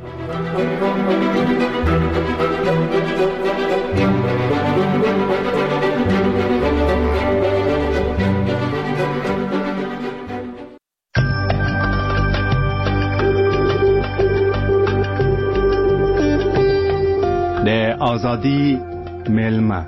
آزادی میلمه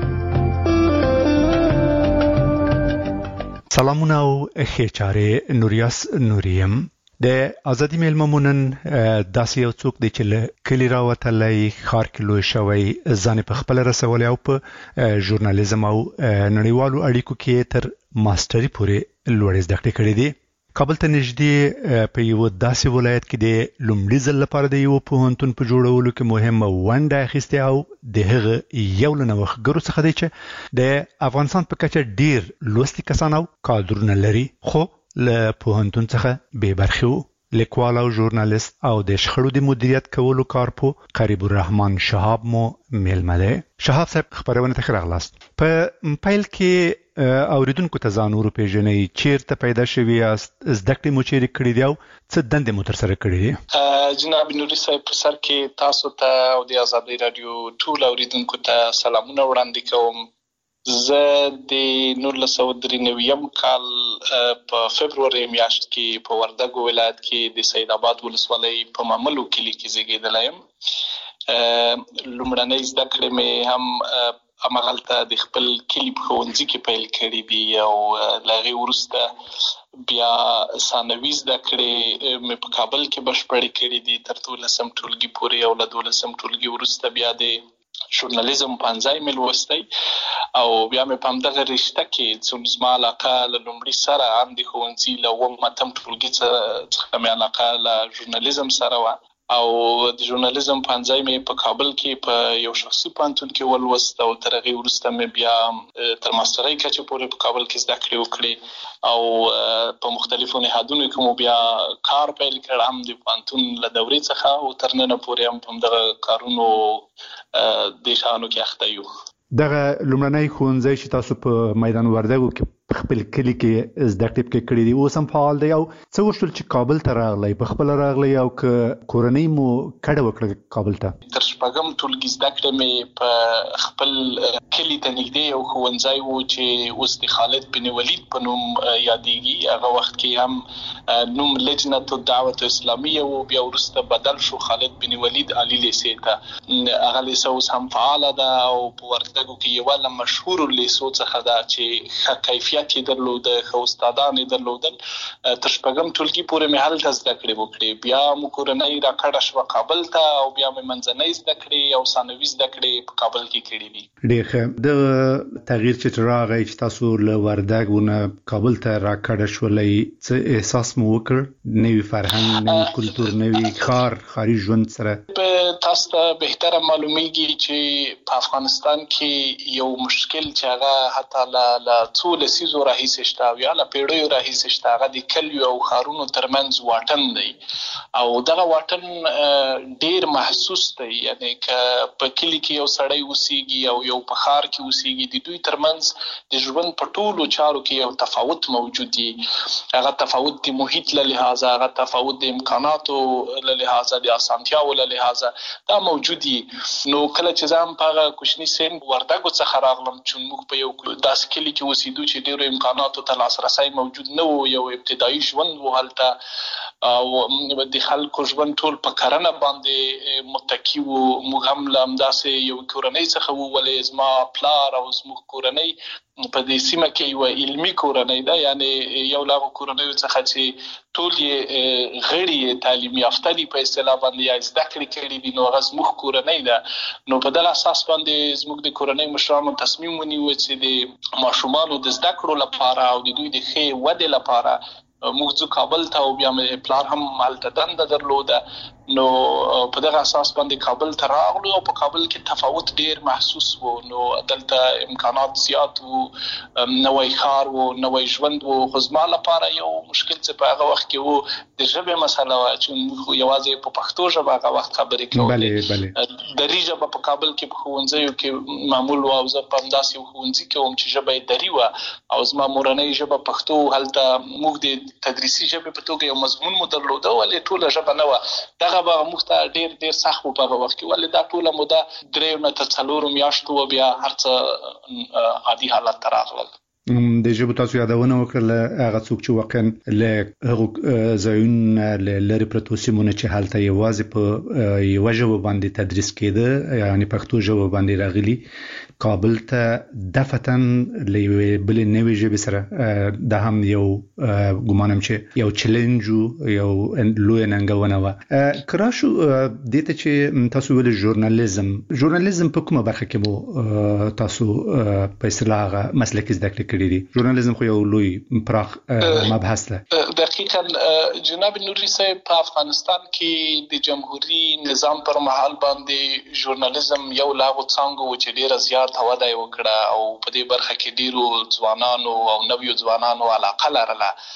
سلامونه او خیچاره نوریاس نوریم د آزادی میلمه مونن داسې یو څوک دی چې کلی راوتلی خار کې لوی شوی ځان په خپل رسولي او په ژورنالیزم او نړیوالو اړیکو کې تر ماستری پورې لوړ زده کړې کړې دي کابل ته نږدې په یو داسې ولایت کې د لومړي ځل لپاره د یو پوهنتون په جوړولو کې مهمه ونډه اخیستې او د هغه یو لنوښتګرو څخه دی چې د افغانستان په کچه ډیر لوستي کسان او کادرونه لري خو له پوهنتون څخه بې برخې وو لیکوال او ژورنالیست او د شخړو د مدیریت کولو کارپو قریب الرحمن شهاب مو میلمه دی. شهاب صاحب خبرونه ته راغلاست. په پیل کې اوریدونکو ته ځان ورپېژنئ، چیرته پیدا شوي یاست، زده کړې مو چیرې کړې دي او څه دندې مو ترسره کړې دي؟ جناب نوري صاحب، په سر کې تاسو ته او د ازادۍ راډیو ټول اوریدونکو ته سلامونه وړاندې کوم. زه د 1993 کال په فبروري میاشت کې په وردګو ولایت کې د سید آباد ولسوالۍ په ماملو کلي کې زیږیدلی یم. لومړنۍ زده کړې مې هم همغلته د خپل کلي په ښوونځي کې پیل کړي دي او له هغې وروسته بیا ثانوي زده کړې مې په کابل کې بشپړې کړي دي تر 12 ټولګي پورې، او له 12 ټولګي وروسته بیا د ژورنالیزم پنځای مې لوستی او بیا مې په همدغه رشته کې څومره زما علاقه له لومړي سره هم د ښوونځي له 8 ټولګي څخه مې علاقه له ژورنالیزم سره وه او د ژورنالیزم پنځای مې په کابل کې په یو شخصي پوهنتون کې ولوست او تر هغې وروسته مې بیا تر ماسټرۍ کچې پورې په کابل کې زده کړې وکړې او په مختلفو نهادونو کې مو بیا کار پیل کړ، هم د پوهنتون له دورې څخه او تر ننه پورې هم په همدغه کارونو د شانو کې اخته یو. دغه لومړنی ښوونځی چې تاسو په میدان وردګو کې په خپل کلي کې زده کړې کړې دي اوس هم فعال دی، او څه وشول چې کابل ته راغلی؟ په خپله راغلی او که کورنۍ مو کډه وکړه کابل ته؟ تر شپږم ټولګي زده کړې مې په خپل کلي ته نږدې یو ښوونځی و چې اوس د خالد بن ولید په نوم یادېږي. هغه وخت کې هم نوم لجنة الدعوة اسلامیه و، بیا وروسته بدل شو خالد بن ولید علی لیسې ته. هغه لیسه اوس هم فعاله ده او په وردګو کې یوه له مشهورو لیسو څخه ده چې ښه کیفیت یې درلوده، ښه استادان یې درلودل. تر شپږم ټولګي پورې مې هلته زده کړې وکړې. بیا مو کورنۍ راکډه شوه کابل ته او بیا مې منځنۍ زده کړې او ثانوي زده کړې په کابل کې کړې دي. ډېر ښه. د تغییر چې راغی چې تاسو له وردګو نه کابل ته راکډه شولئ، څه احساس مو وکړ؟ نوي فرهنګ، نوي کلتور، نوي ښاري ژوند سره؟ تاسو ته بهتره معلومیږي چې په افغانستان کې یو مشکل چې هغه حتی له څو لسیزو راهیسې شته او یا له پیړیو راهیسې شته، هغه د کلیو او ښارونو ترمنځ واټن دی او دغه واټن ډیر محسوس دی. یعنی که په کلي کې یو سړی اوسیږي او یو په ښار کې اوسیږي، د دوی ترمنځ د ژوند په ټولو چارو کې یو تفاوت موجود دی. هغه تفاوت د محیط له لحاظه، هغه تفاوت د امکاناتو له لحاظه، د اسانتیاو له لحاظه دا موجود دي. نو کله چې زه هم په هغه کوچني سن وردګو څخه راغلم چې موږ په یو داسې کلي کې اوسېدو چې ډېرو امکاناتو ته لاسرسی موجود نه و، یو ابتدایي ژوند و هلته او د خلکو ژوند ټول په کرنه باندې متکی و. موږ هم له همداسې یو کورنۍ څخه وو، ولې زما پلار او زموږ کورنۍ په دې سیمه کې یو علمي کورنۍ ده، یعنی یو له هغو کورنیو څخه چې ټول یې غړي تعلیم یافته دي په اصطلاح باندې یا زده کړې کړي دي، نو هغه زموږ کورنۍ ده. نو په دغه اساس باندې زموږ د کورنۍ مشرانو تصمیم ونیو چې د ماشومانو د زده کړو لپاره او د دوی د ښې ودې لپاره موږ ځو کابل ته، او بیا مې پلار هم هلته دنده درلوده. نو په دغه اساس باندې کابل ته راغلو او په کابل کې تفاوت ډیر محسوس و. نو دلته امکانات زیات وو، نوی ښار وو، نوی ژوند وو. خو زما لپاره یو مشکل چې په هغه وخت کې وو د ژبې مسله وه چې موږ یوازې په پښتو ژبه هغه وخت خبرې کولې. دري ژبه په کابل کې په ښوونځیو کې معمول وه او زه په همداسې یو ښوونځي کې وم چې ژبه یې دري وه او زما مورنۍ ژبه پښتو. هلته موږ د تدریسي ژبې په توګه یو مضمون مو درلوده، ولې ټوله ژبه نه وه. دغه به موږ ته ډېر سخت و په هغه وخت کې، ولې دا ټوله موده 3 نه تر 4 میاشتو و، بیا هر څه عادي حالت ته راغلل. د ژبو تاسو یادونه وکړه، هغه څوک چې واقعا له هغو ځایونو لرې پرتو سیمونو چې هلته یوازې په یوه ژبه باندې تدریس کېده، یعنې پښتو ژبه باندې راغلي، کابل ته دفتن له یوې بلې نوې ژبې سره دا هم یو ګمانم چې یو چیلنج و، یو لویه ننګونه وه. که راشو دې ته چې تاسو ویلې ژورنالیزم په کومه برخه کې مو تاسو په اصطلاح هغه مسلکي زده کړې کړي دي؟ ژورنالیزم خو یو لوی پراخ مبحث ده. دقیقاً جناب نوري صاحب، په افغانستان کې د جمهوریت نظام پر مهال باندې ژورنالیزم یو لا هغو څانګو و چې ډېره زیات وده یې وکړه او په دې برخه کې ډېرو ځوانانو او نویو ځوانانو علاقه لرله.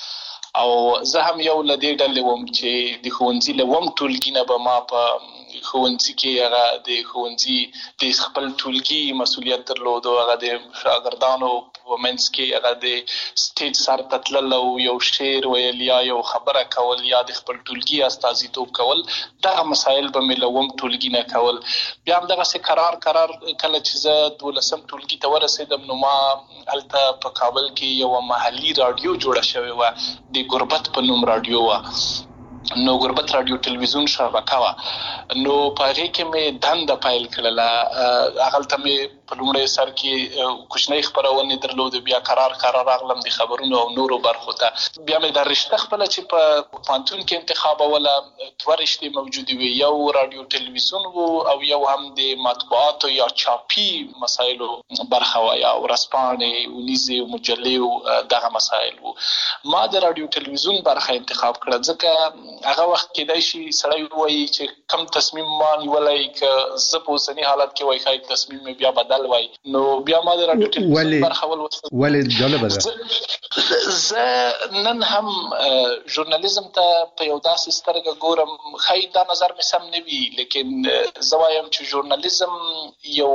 او زه هم یو لدې ډلې وم چې د ښوونځي له وم ټولګي نه به ما په ښوونځي کې هغه د ښوونځي د خپل ټولګي مسؤلیت درلود او هغه د شاګردانو په منځ کې هغه د سټیج سر ته تلل او یو شعر ویل یا یو خبره کول یا د خپل ټولګي استازیتوب کول، دغه مسایل به مې له وم ټولګي نه کول. بیا هم دغسې قرار کله چې زه 12م ټولګي ته ورسېدم نو ما هلته په کابل کې یوه محلي راډیو جوړه شوې وه، د غربت په نوم راډیو وه. نو غربت راډیو ټلویزیون شبکه وه. نو په هغې کې مې دنده پیل کړله. هغلته مې په لومړی سر کې کوچنۍ خپرونې درلودې، بیا قرار راغلم د خبرونو او نورو برخو ته. بیا مې دا رشته خپله چې په پوهنتون کې انتخابوله، 2 رشتې موجودې وې، یو راډیو ټلویزیون و او یو هم د مطبوعاتو یا چاپي مسایلو برخه وه، یا ورځپاڼې، اونیزې، مجلې دغه مسایل و. ما د راډیو ټلویزیون برخه انتخاب کړه ځکه هغه وخت کېدای شي سړی ووایي چې کم تصمیم ما نیولی، که زه په اوسني حالت کې وایي ښایي تصمیم مې بیا بدل وای. نو بیا ما د راډیو ټلویزیون برخه ولې جالبه ده. زه نن هم ژورنالیزم ته په یو داسې سترګه ګورم، ښایي دا نظر مې سم نه وي، لیکن زه وایم چې ژورنالیزم یو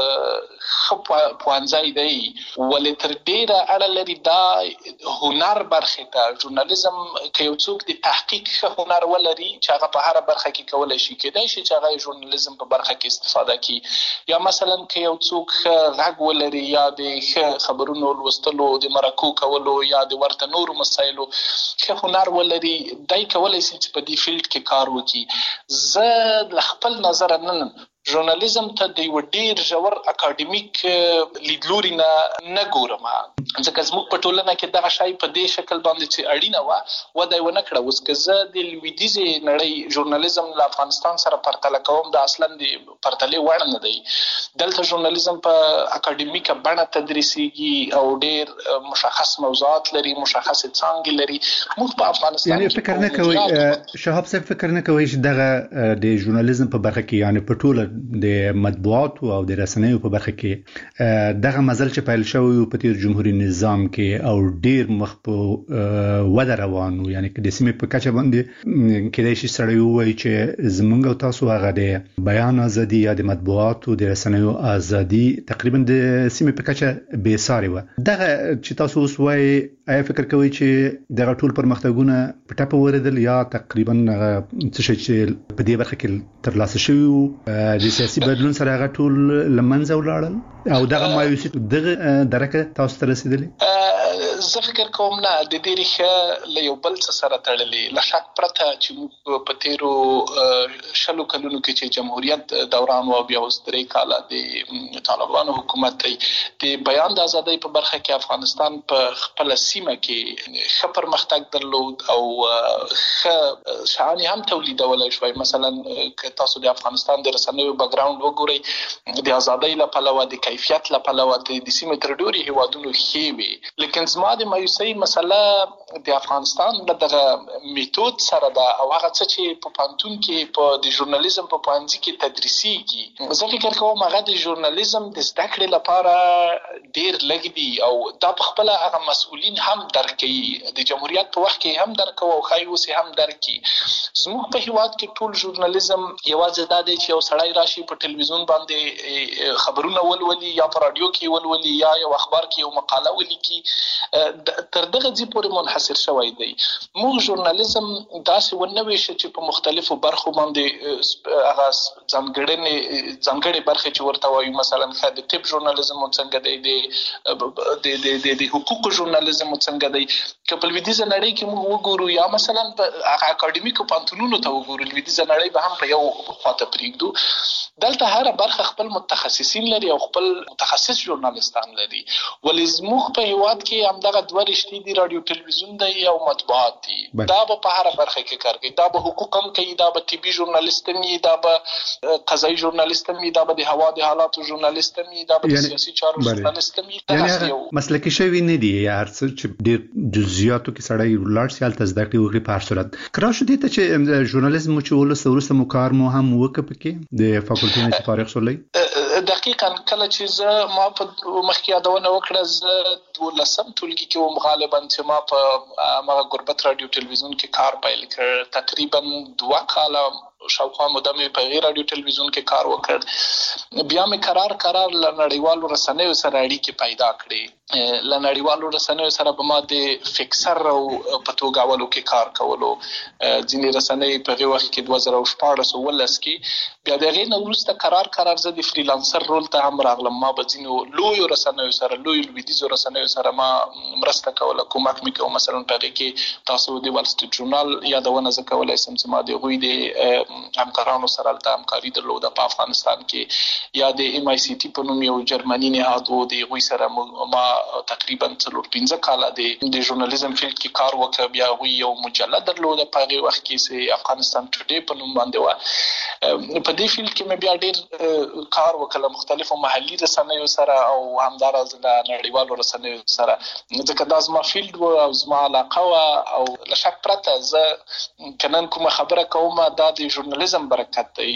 ښه پوهنځی دی، ولې تر ډېره اړه لري دا هنر برخې ته. ژورنالیزم که یو څوک د تحقیق ښه هنر ولري چې هغه په هره برخه کې کولی شي، کېدای شي چې هغه ژورنالیزم په برخه کې استفاده کړي. یا مثلا که یو څوک غږ ولري یا د ښه خبرونو لوستلو، د مرکو کولو یا د ورته نورو مسایلو ښه هنر ولري، دی کولی شي چې په دې فیلډ کې کار وکړي. زه له خپل نظره نن ژورنالیزم ته د یو ډیر ژور اکاډمیک لیدلوري نه ګورم، ځکه زموږ په ټولنه کې دغه شی په دې شکل باندې چې اړینه وه وده یې ونه کړه. اوس که زه د لویدیځې نړۍ ژورنالیزم له افغانستان سره پرتله کوم، دا اصلا د پرتلې وړ نه دی. دلته ژورنالیزم په اکاډمیکه بڼه تدریسیږي او ډیر مشخص موضوعات لري، مشخصې څانګې لري. موږ په افغانستان یعنی فکر نه کوئ شهاب صاحب، فکر نه کوئ چې دغه د ژورنالیزم په برخه کې، یعنی په ټوله د مطبوعاتو او د رسنیو په برخه کې دغه مزل چې پیل شوی په تیر جمهوریت نظام کې او ډیر مخ په وده روانو، یعنی که د سیمې په کچه باندې کېدای شي سړی ووایي چې زمونږ او تاسو هغه د بیان ازادي یا د مطبوعاتو د رسنیو ازادي تقریبا د سیمې په کچه بې ساري وه. دغه چې تاسو اوس وایي، آیا فکر کوئ چې دغه ټول پرمختګونه په ټپه ورېدل یا تقریبا څه شی چې په دې برخه کې ترلاسه شوي وو د سیاسي بدلون سره هغه ټول له منځه ولاړل او دغه مایوسي دغه درکه تاسو ته رسېدلې؟ زه فکر کوم نه، د دې ریښه له یو بل څه سره تړلې. له شک پرته چې موږ په تیرو 20 کلونو کې چې جمهوریت دوران و، بیا اوس 3 کاله د طالبانو حکومت دی، د بیان د ازادۍ په برخه کې افغانستان په خپل سیمه کې ښه پرمختګ درلود او ښه شعانې هم تولیدولی شوی. مثلا که تاسو د افغانستان د رسنیو بیکګراوند وګورئ، د ازادۍ له پلوه، د کیفیت له پلوه د سیمې تر ډېرو هیوادونو ښې وې. لیکن زما د مایوسۍ مسله د افغانستان له دغه میتود سره ده او هغه څه چې په پوهنتون کې په د ژورنالیزم په پوهنځي کې تدریسیږي. زه فکر کوم هغه د ژورنالیزم د زده کړې لپاره ډېر لږ دي او دا په خپله هغه مسؤلین هم درک کوي، د جمهوریت په وخت کې هم درک کوو او ښایي اوس هم درک کړي. زموږ په هیواد کې ټول ژورنالیزم یوازې دا دی چې یو سړی راشي په ټلویزیون باندې خبرونه ولولي یا په راډیو کې ولولي یا یو اخبار کې یو مقاله ولیکي، تر دغه ځای پورې منحصر شوی دی. موږ ژورنالیزم داسې ونه ویشه چې په مختلفو برخو باندې هغه ځانګړې برخې چې ورته وایو، مثلا د طب ژورنالیزم څنګه دی، د حقوقو ژورنالیزم څنګه دی. که په لویدیځه نړۍ کې موږ وګورو یا مثلا په هغه اکاډمیکو پوهنتونونو ته وګورو، لویدیځه نړۍ به هم په یو خواته پرېږدو. دلته هره برخه خپل متخصصین لري او خپل متخصص ژورنالیستان لري. ولې زموږ په هیواد کې همدغه 2 رشتې دي، راډیو ټلویزیون دی او مطبوعات دي. دا به په هره برخه کې کار کوي، دا به حقوق هم کوي، دا به طبي ژورنالیست هم وي، دا به قضایي ژورنالیست هم وي، دا به د هوا د حالاتو ژورنالیست هم وي، دا به د سیاسي چارو ژورنالیست هم وي. یعنې مسلکي شوي نه دي، هر څه چې ډېر جزئیاتو کې سړی ولاړ شي هلته زده کړې وکړي په هر صورت. که راشو دې ته چې ژورنالیزم چې وروسته مو کار مو هم وکړه پکې د فاکولټي نه چې فارغ شولئ؟ دقیقاً کله چې ما په مخکې یادونه وکړه زه 12 ټولګي کې وم غالبا چې ما په هغه غربت رادیو ټلویزیون کې کار پیل کړ. تقریبا 2 کاله شاوخوا موده مې په غیر رادیو ټلویزیون کې کار وکړ. بیا مې قرار لنړیوالو رسنیو سره اړیکې پیدا کړې. لنړیوالو رسنیو سره به ما د فکسر او په توګاولو کې کار کولو. ځینې رسنۍ په هغه وخت کې 2014 کې بیا د غیر وروسته قرار زه د فریلانسر رول ته هم راغلم. ما به ځینو لویو رسنیو سره لویدیځو رسنیو سره ما مرسته کوله، کومک مې کوم. مثلا په هغه کې تاسو د وال سټریټ ژورنال یادونه زه کولای سم چې ما د غوي د همکارانو سره د همکاري درلوده په افغانستان کې، یا د ام آی سی ټي په نوم یو جرمني نهاد و د غوي سره ما تقریبا 15 کاله د ژورنالیزم فیلډ کې کار وکړ. بیا غوي یو مجله درلوده په هغه وخت کې چې افغانستان ټوډے په نوم باندې و. په دې فیلډ کې مې بیا ډېر کار وکړ مختلفو محلي رسنیو سره او همدارس د نړیوالو رسنیو سره، ځکه دا زما فیلډ و او زما علاقه و. او له شک پرته زه کنن کومه خبره کوم دا د ژورنالیزم برکت دی.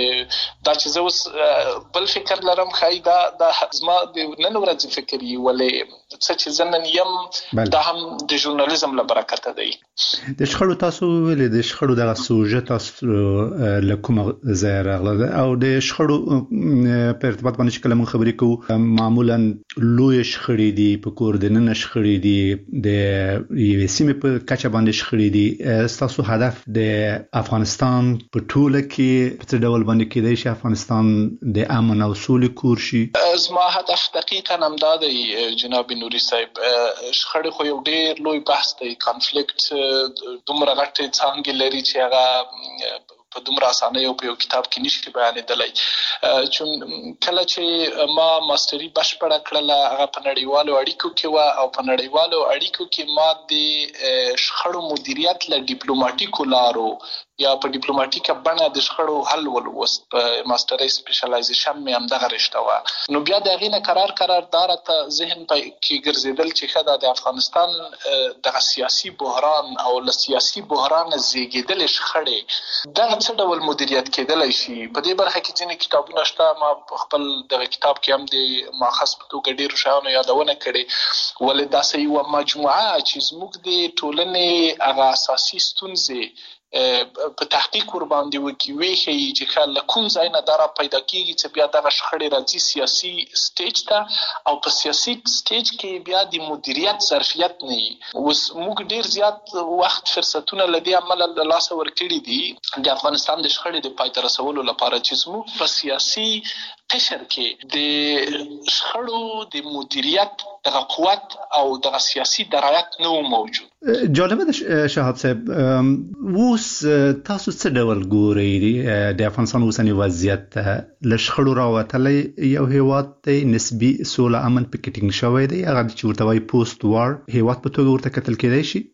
دا چې زه اوس بل فکر لرم خای دا زما د نن ورځې فکر یې ولې څه چې زنن یم دا هم د ژورنالیزم له برکت دی. د شخړو تاسو ویلې د شخړو دغه سوژه تاسو له کومه ځای راغله او د شخړو په ارتباط باندې چې کله موږ خبرې کوو معمولا لوی شخړې دي په کور د نن شخړې دي د یوې سیمې په کچه باندې شخړې دي. تاسو هدف د افغانستان په ټوله کې په څه ډول باندې کېدای شي افغانستان د امن او سولې کور شي؟ زما هدف دقیقاً همدا دی جناب نوري صاحب. شخړې خو یو ډېر لوی بحث دی. کانفلیکټ دومره غټې څانګې لري چې هغه په دومره اسانه یو په یو کتاب کې نشي بیانېدلی. چون کله چې ما ماستري بشپړه کړله هغه په نړیوالو اړیکو کې و او په نړیوالو اړیکو کې ما د شخړو مدیریت له ډیپلوماټیکو لارو یا په ډیپلوماټیکه بڼه د شخړو حل ولوست. په ماستري سپیشلایزیشن مې هم دغه رشته و. نو بیا د غینه قرار دارته ذهن په کې ګرځیدل چې خدای د افغانستان د سیاسي بحران او له سیاسي بحران زیږیدل شخړې دغه څه ډول مدیریت کېدلای شي. په دې برخه کې ځینې کتابونه شته. ما خپل د کتاب کې هم د ماخص په توګه ډېر شیانو یادونه کړې ولې دا سې یو مجموعه چې زموږ د ټولنې هغه اساسي ستونزې په تحقیق ور باندې وکوي چې خل کوم ځای نه دره پیدا کیږي چې بیا دغه شخړې راځي سیاسي سټیج ته او په سیاسي سټیج کې بیا د مدیریت ظرفیت نه وي. اوس موږ ډیر زیات وخت فرصتونه لدی عمل له لاس ورکړي دي د افغانستان د شخړې د پای ته رسولو لپاره چې موږ په سیاسي قشر کې د شخړو د مدیریت د قوت او د سیاسي درایت نو موجود. جالبه ده شهاب صاحب، اوس تاسو څه ډول ګورئ د افغانستان اوسنی وضعیت؟ له شخړو راوتلی یو هیواد دی، نسبي سوله امن پکې ټینګ شوی دی، هغه چې ورته وایي پوسټ وار هیواد په توګه ورته کتل کېدای شي.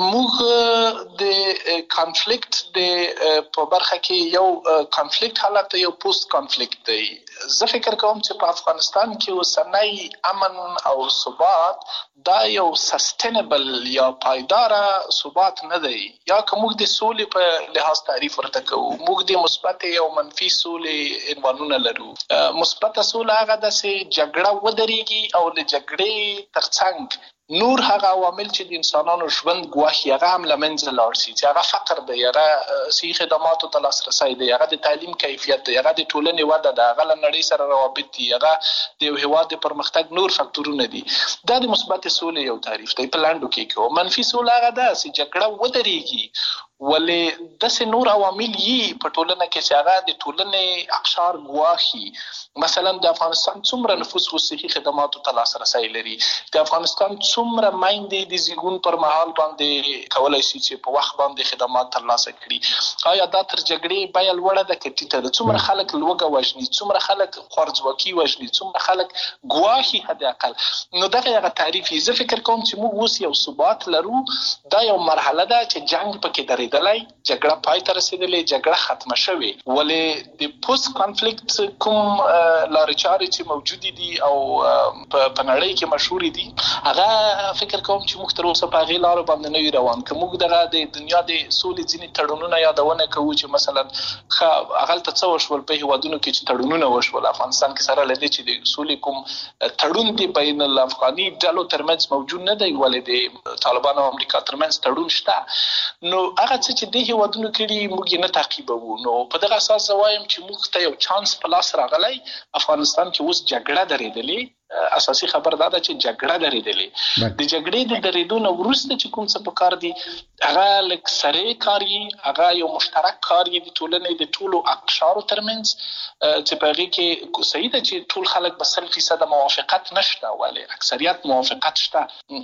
موږ د کانفلیکټ د په برخه کې یو کانفلیکټ حالت یو پوسټ کانفلیکټ دی. زه فکر کوم چې په افغانستان کې اوسنی امن او ثبات دا یو سستینبل یا پایداره ثبات نه دی. یا که موږ د سولې په لحاظ تعریف ورته کوو، موږ د مثبت او منفي سولې عنوانونه لرو. مثبت سوله هغه ده چې جګړه ودرېږي او له جګړې ترڅنګ نور هغه عوامل چې د انسانانو ژوند ګواهي هغه هم لمنځه لاړ شي، چې هغه فقر دی، هغه صحي خدماتو ته لاسرسی دی، هغه د تعلیم کیفیت دی، هغه د ټولنې وده ده، هغه له نړۍ سره روابط دي، هغه د یو هیواد د پرمختګ نور فکتورونه دي. دا د مثبت سولې یو تعریف دی په لاندو کې. منفي سوله هغه ده چې جګړه ودرېږي ولې داسې نور عوامل یې په ټولنه کې چې هغه د ټولنې اقشار ګواهي. مثلا د افغانستان څومره نفوس صحي خدماتو ته لاسرسی لري، د افغانستان څومره میندې د زیږون پر مهال باندې کولای شي چې په وخت باندې خدمات ترلاسه کړي. آیا دا تر جګړې بیه لوړه ده که ټیټه ده؟ څومره خلک لوږه وژني، څومره خلک خوارځواکي وژني، څومره خلک ګواهي حد اقل. نو دغه هغه تعریف زه فکر کوم چې موږ اوس یو ثبات لرو. دا یو مرحله ده چې جنگ پکې درې درېدلای، جګړه پای ته رسیدلې، جګړه ختمه شوې، ولې د پوست کانفلیکټ کوم لارې چارې چې موجود دي او په نړۍ کې مشهور دي، هغه فکر کوم چې موږ تر اوسه په هغې لارو باندې نه یو روان. که موږ دغه د دنیا د سولې ځینې تړونونه یادونه کوو چې مثلا هغلته څه وشول په هیوادونو کې چې تړونونه وشول، افغانستان کې سره له دې چې د سولې کوم تړون دی بین الافغاني ډلو ترمنځ موجود نه دی، ولې د طالبانو او امریکا ترمنځ تړون شته، نو هغه څه چې د هیوادونو کې موږ یې نه تعقیبوو. نو په دغه اساس زه وایم چې موږ ته یو چانس په لاس راغلی. افغانستان کې اوس جګړه درېدلې، اساسي خبر دا ده چې جګړه درېدلې. د جګړې د درېدو نه وروسته چې کوم څه پکار دي هغه لږ سرې کار یې، هغه یو مشترک کار یې د ټولنې د ټولو اقشارو ترمنځ چې په هغې کې صحیح ده چې ټول خلک به 100% موافقت نشته، ولې اکثریت موافقت شته.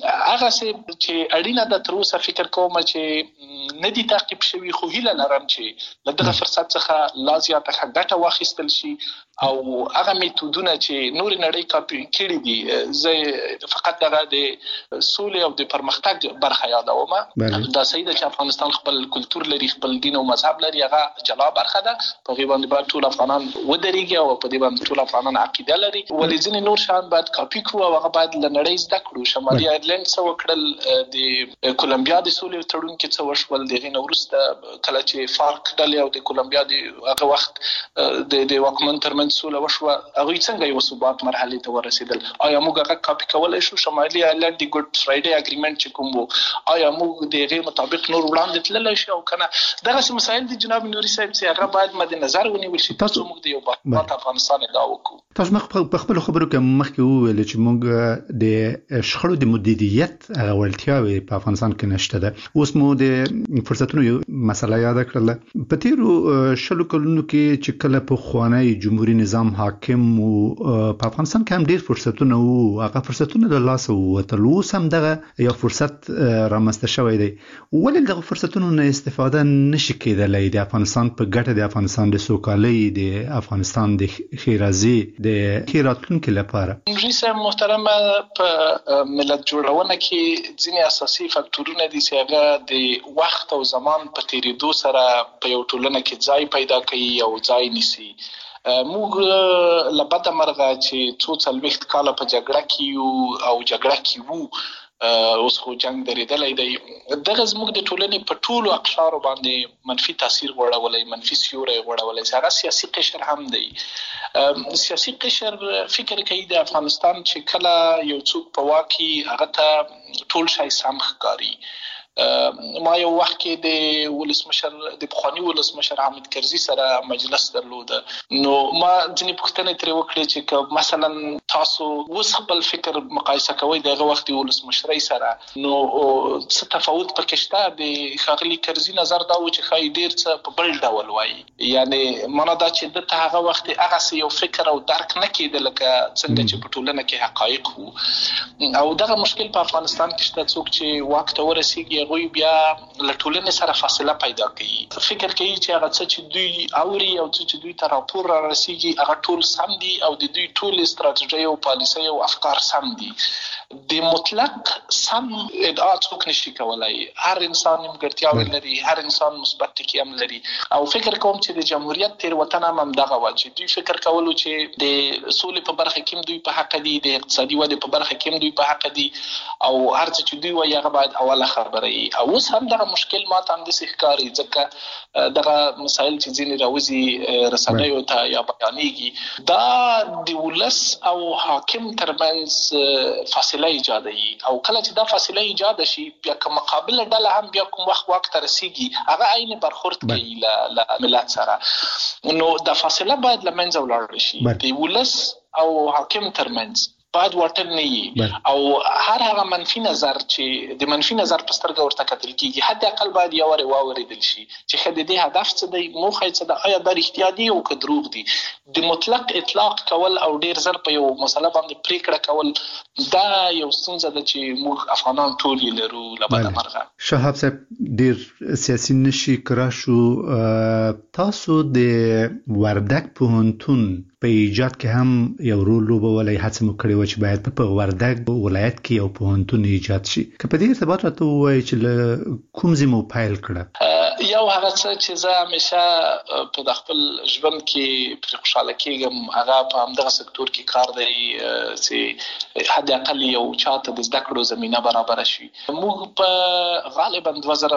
هغسې چې اړینه ده تر اوسه فکر کوم چې نه دي تعقیب شوي، خو هیله لرم چې له دغه فرصت څخه لا زیاته ښه ګټه واخیستل شي او هغه میتودونه چې نور نړۍ کاپي کړي دي، زه فقط دغه د سولې او د پرمختګ برخه یادوم. دا صحیح ده چې افغانستان خپل کلتور لري، خپل دین او مذهب لري، هغه جلا برخه ده، په هغې باندې باید ټول افغانان ودرېږي او په دې باندې ټول افغانان عقیده لري، ولې ځینې نور شیان باید کاپي کړو او هغه باید له نړۍ زده کړو. شمالي آیرلینډ څه وکړل، د کولمبیا د سولې تړون کې څه وشول، د هغې نه وروسته کله چې فارک ډلې او د کولمبیا د هغه وخت د واکمن ترمنځ سوله وشوه، هغوی څنګه یو ثبات مرحلې ته ورسېدل؟ آیا موږ هغه کاپي کولی شو؟ شمالي آیرلینډ د ګوډ فرایډې اګریمنټ چې کوم و، آیا موږ د هغې مطابق نور وړاندې تللی شو او که نه؟ دغسې مسایل دي جناب نوري صاحب چې هغه باید مد نظر ونیول شي تر څو موږ د یو باثباته افغانستان ادعا وکړو. تاسو په خپلو خبرو کې مخکې وویل چې موږ د شخړو د مدیریت هغه وړتیاوې په افغانستان کې نشته ده. اوس مو د فرصتونو یو مسله یاده کړله. په تېرو 20 کلونو کې چې کله پخوانی جمهوري نظام حاکم و په افغانستان کې هم ډېر فرصتونه وو، هغه فرصتونه د لاسه ووتل. اوس هم دغه یو فرصت رامنځته شوی دی، ولې دغه فرصتونو نه استفاده نشي کېدلی د افغانستان په ګټه، د افغانستان د سوکالۍ، د افغانستان د ښېرازۍ، د ښې راتلونکي لپاره؟ نوري صاحب محترمه، په ملت جوړونه کې ځینې اساسي فکټورونه دي چې هغه د وخت او زمان په تېرېدو سره په یو ټولنه کې ځای پیدا کوي او ځای نیسي. موږ له بده مرغه چې څو 40 کاله په جګړه کې یو او جګړه کې وو، اوس خو جنگ درېدلی دی، دغه زموږ د ټولنې په ټولو اقشارو باندې منفي تاثیر غوړولی، منفي سیوری غوړولی، چې هغه سیاسي قشر هم دی. سیاسي قشر فکر کوي د افغانستان چې کله یو څوک په واک کې هغه ته ټول شی سم ښکاري. ما یو وخت کې د ولسمشر د پخواني ولسمشر حامد کرزي سره مجلس درلوده، نو ما ځینې پوښتنې ترې وکړې چې که مثلا تاسو اوس خپل فکر مقایسه کوئ د هغه وخت ولسمشرۍ سره، نو څه تفاوت پکې شته؟ د ښاغلي کرزي نظر دا و چې ښایي ډېر څه په بل ډول وایي، یعنې معنا دا چې دته هغه وخت هغسې یو فکر او درک نه کېده لکه څنګه چې په ټولنه کې حقایق وو. او دغه مشکل په افغانستان کې شته، څوک چې واک ته ورسېږي هغوی بیا له ټولنې سره فاصله پیدا کوي، فکر کوي چې هغه څه چې دوی اوري او څه چې دوی ته راپور را رسېږي هغه ټول سم دي او د دوی ټول استراتیژۍ او پالیسۍ او افکار سم دي. د مطلق سم ادعا څوک نشي کولای، هر انسان نیمګړتیاوې لري، هر انسان مثبت ټکي هم لري، او فکر کوم چې د جمهوریت تېروتنه هم همدغه وه چې دوی فکر کولو چې د سولې په برخه کې هم دوی په حق دي، د اقتصادي ودې په برخه کې هم دوی په حق دي، او هر څه چې دوی وایي هغه باید اوله خبره وي. او اوس هم دغه مشکل ماته همداسې ښکاري، ځکه دغه مسایل چې ځینې راوځي رسنیو ته یا بیانېږي، دا د ولس او حاکم ترمنځ فاصله ایجادوي، او کله چې دا فاصله ایجاد شي بیا که مقابله ډله هم بیا کوم وخت واک ته رسېږي هغه عین برخورد کوي له ملت سره، نو دا فاصله باید له منځه ولاړه شي. د ولس او حاکم ترمنځ باید واټن نه وي، او هر هغه منفي نظر چې د منفي نظر په سترګه ورته کتل کېږي حد اقل باید یو وارې واورېدل شي چې ښه د دې هدف څه دی، موخه یې څه ده، آیا دا رښتیا دي او که دروغ دي. د مطلق اطلاق کول او ډېر زر په یو مسله باندې پرېکړه کول دا یو ستونزه ده چې موږ افغانان ټول یې لرو له بده مرغه. شهاب صاحب ډېر سیاسي نشي کرا شو، تاسو د وردګ پوهنتون په ایجاد کې هم یو رول لوبولی، هڅه مو کړې وه چې باید په وردګ ولایت کې یو پوهنتون ایجاد شي، که په دې ارتباط راته ووایئ چې له کوم ځای مو پیل کړه؟ یو هغه څه چې زه همیشه په خپل ژوند کې پر خوشاله کېږم هغه په همدغه سکتور کې کار دی چې حد اقل یو چاته د زده کړو زمينه برابر شي. موږ په غالبا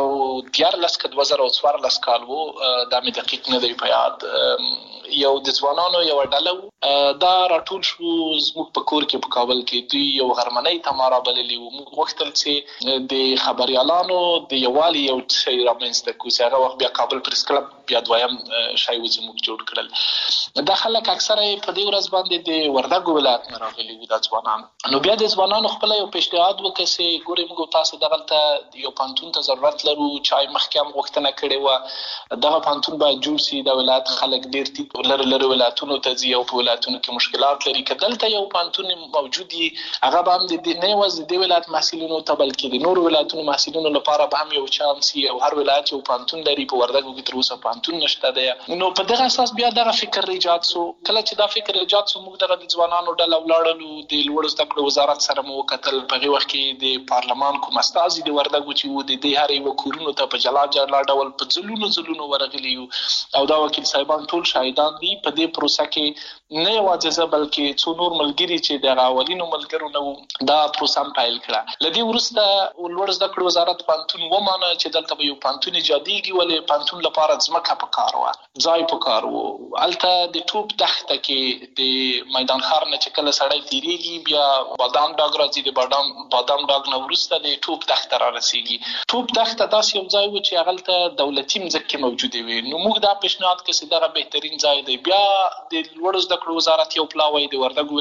2014 که 2014 کال وو دا مې دقیق نه دی په یاد، یو د ځوانانو یو ډله دا راټول شو زموږ په کور کې په کابل کې، دوی یو غرمنۍ تماره بللې وو. موږ غوښتل چې د خبريالانو د یووالي یو شی رامنځته کړو چې هغه وخت بیا کابل پریس کلب بیا دویم شی و چې موږ جوړ کړل. دا خلک اکثره په دې ورځ باندې د وردګو ولایت نه راغلي وو د ځوانان. نو بیا د ځوانانو خپل یو پیشنهاد وکړ چې ګورې موږ تاسو دغلته یو پانتون ته ضرورت لرو، چای مخکې هم غوښتنه کړې وه دغه پانتون باید جوړ شي. د ولایت خلک ډېر دي لري ولایتونو ته ځي او په ولایتونو کې مشکلات لري. که دلته یو پانتون موجود وي هغه به هم د نه یوازې د ولایت محصلینو ته بلکې د نورو ولایتونو محصلینو لپاره به هم یو چانس وي او هر ولایت یو پانتون لري. په وردګو کې تر اوسه پانتون نشته دی. نو په دغه اساس بیا دغه فکر ایجاد شو. کله چې دا فکر ایجاد شو موږ دغه د ځوانانو ډله ولاړلو، د لوړو زده کړو وزارت سره مو وکتل. په هغه وخت کې د پارلمان کوم استازي د وردګو چې وو د دې هر یو کورونو ته په جلا جلا ډول په ځلونو ورغلي او دا وکیل صاحبان ټول شاهدان دي. په دې پروسه کې نه یوازې زه بلکې څو نور ملګري چې د اولینو ملګرو نه دا پروسه پیل کړه. لدی ورسته لوړ زده کړو وزارت پانتون ومانه چې دلته به یو پانتون ایجادېږي، ولې پانتون لپاره ځمکه پکار وه، ځای پکار و. هلته د توپ دښته کې د میدان ښار نه چې کله سړی تېرېږي بیا بادام ډاګ راځي، د بادام ډاګ نه وروسته د توپ دښته را رسېږي. توپ دښته داسې یو ځای و چې هغلته دولتي مځکې موجودې وې. نو موږ دا پیشنهاد کړ چې دغه بهترین ځای دی. بیا د لوړو زده کړو وزارت یو پلاوی د وردګو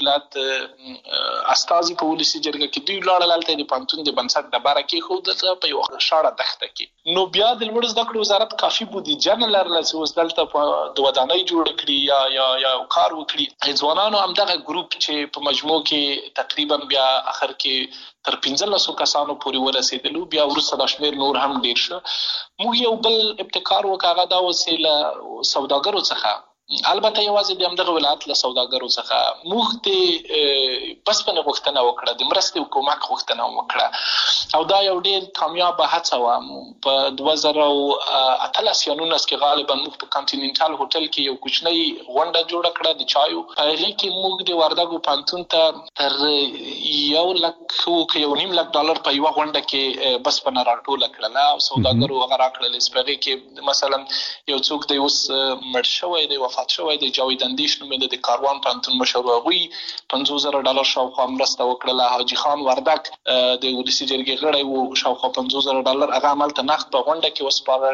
ولایت استازي په ولسي جرګه کې دوی ولاړل هلته د پانتون د بنسټ ډبره کېښودله په یوه شاړه دښته کې. نو بیا د لوړو زده کړو وزارت کافي بودیجه نه لرله چې اوس دلته د ودانۍ جوړ کړي یا کار وکړي. ځوانانو همدغه ګروپ چې په مجموع کې تقریبا بیا اخر کې تر 1500 کسانو پورې ورسېدلو، بیا وروسته دا شمېر نور هم ډېر شو. موږ یو بل ابتکار وکړ، هغه دا و چې له سوداګرو څخه البته یوازې د همدغه ولایت له سوداګرو څخه موږ د بسپنې غوښتنه وکړه، د مرستې او کومک غوښتنه وکړه او دا یو ډېر کامیابه هڅه وه. په 2018 یا 19 کې غالبا موږ په کانټیننټال هوټل کې یو کوچنۍ غونډه جوړه کړه د چایو. په هغې کې موږ د وردګو پانتون ته تر $1.5 په یوه غونډه کې بسپنه راټوله کړله او سوداګرو هغه راکړلې. په هغې کې مثلا یو څوک دی اوس مړ شوی دی، وفات شوی دی، جاوید اندیش نومېده، د کاروان پانتون مشر، هغوی $50,000 شاوخوا مرسته وکړله. حاجي خان وردک د ولسي جرګې غړی و، شاوخوا $50,000 هغه هملته نقد په غونډه کې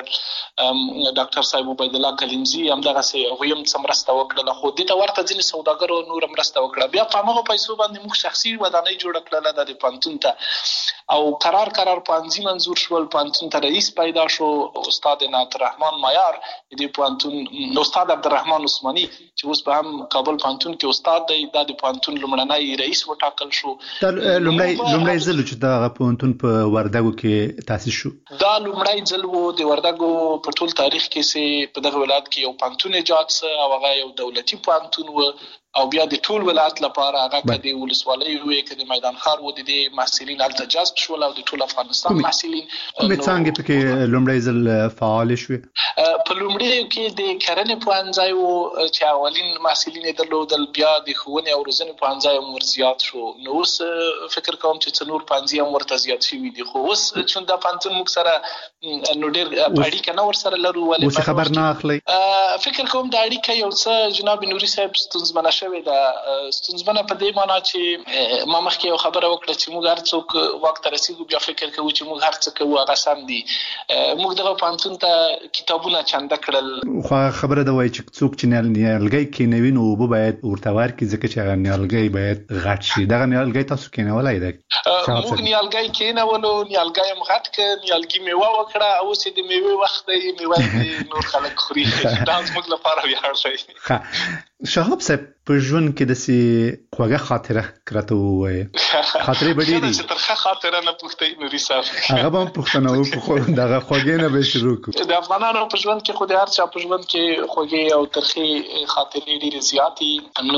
وسپارل. ډاکټر صاحب عبید الله کلیمزي همدغسې هغوی هم څه مرسته وکړله، خو دې ته ورته ځینې سوداګرو نور مرسته وکړه. بیا په همغو پیسو باندې موږ شخصي ودانۍ جوړه کړله د پانتون ته او قرار پانځي منظور شول. پانتون ته رئیس پیدا شو، استاد عنایت الرحمن مایار، د پانتون استاد عبدالرحمن عثماني چې اوس به هم کابل پانتون کې استاد دی، دا د پانتون لومړنی رئیس وټاکل شو. لومړی ځل چې دا پانتون په وردګو کې تاسیس شو، دا لومړی ځل و د وردګو په ټول تاریخ کې چې په دغه ولایت کې یو پانتون ایجاد سه او هغه یو دولتي پانتون و او بیا د ټول ولایت لپاره هغه که د ولسوالۍ وي که د میدان ښار و، د دې محصلین هلته جذب شول او د ټول افغانستان محصلین. کومې څانګې پکې لومړی ځل فعال شوې؟ په لومړیو کې د کرنې پوهنځی و چې اولین محصلین یې درلودل، بیا د ښوونې او روزنې پوهنځی هم ور زیات شو. نو اوس فکر کوم چې څه نور پوهنځي هم ورته زیات شوي دي، خو اوس چون دا پوهنتون موږ سره نو ډېر اړیکه نه ورسره لرو. ولې خبر نه اخلئ؟ فکر کوم دا اړیکه یو څه جناب نوري صاحب ستونزمنه شوې ده. ستونزمنه په دې معنا چې ما مخکې یو خبره وکړه چې موږ هر څوک واک ته رسېږو بیا فکر کوو چې موږ هر څه کوو هغه سم دي. موږ دغه پوهنتون ته کتابونه چنده کړل. خو خبره ده وایي چې څوک چې نیالګی کېنوي نو اوبه باید ورته ورکړي، ځکه چې هغه نیالګی باید غټ شي. دغه نیالګی تاسو کېنولی دی؟ موږ نیالګی کېنولو، نیالګی هم غټ کړ، نیالګي میوه وکړه. اوس د میوې وخت دی، میوه نور خلک خوري. دا زموږ لپاره ویاړ دی. شهاب صاحب په ژوند کې داسې خوږه خاطره راته ووایه. خاطرې به ډېرې چې ترخه خاطره نه پوښتئ نوري صاحب، هغه به هم پوښتنه وکړو، دغه خوږې نه به شروع کړو. د افغانانو په ژوند کې خو د هر چا په ژوند کې خوږې او ترخې خاطرې ډېرې زیاتې.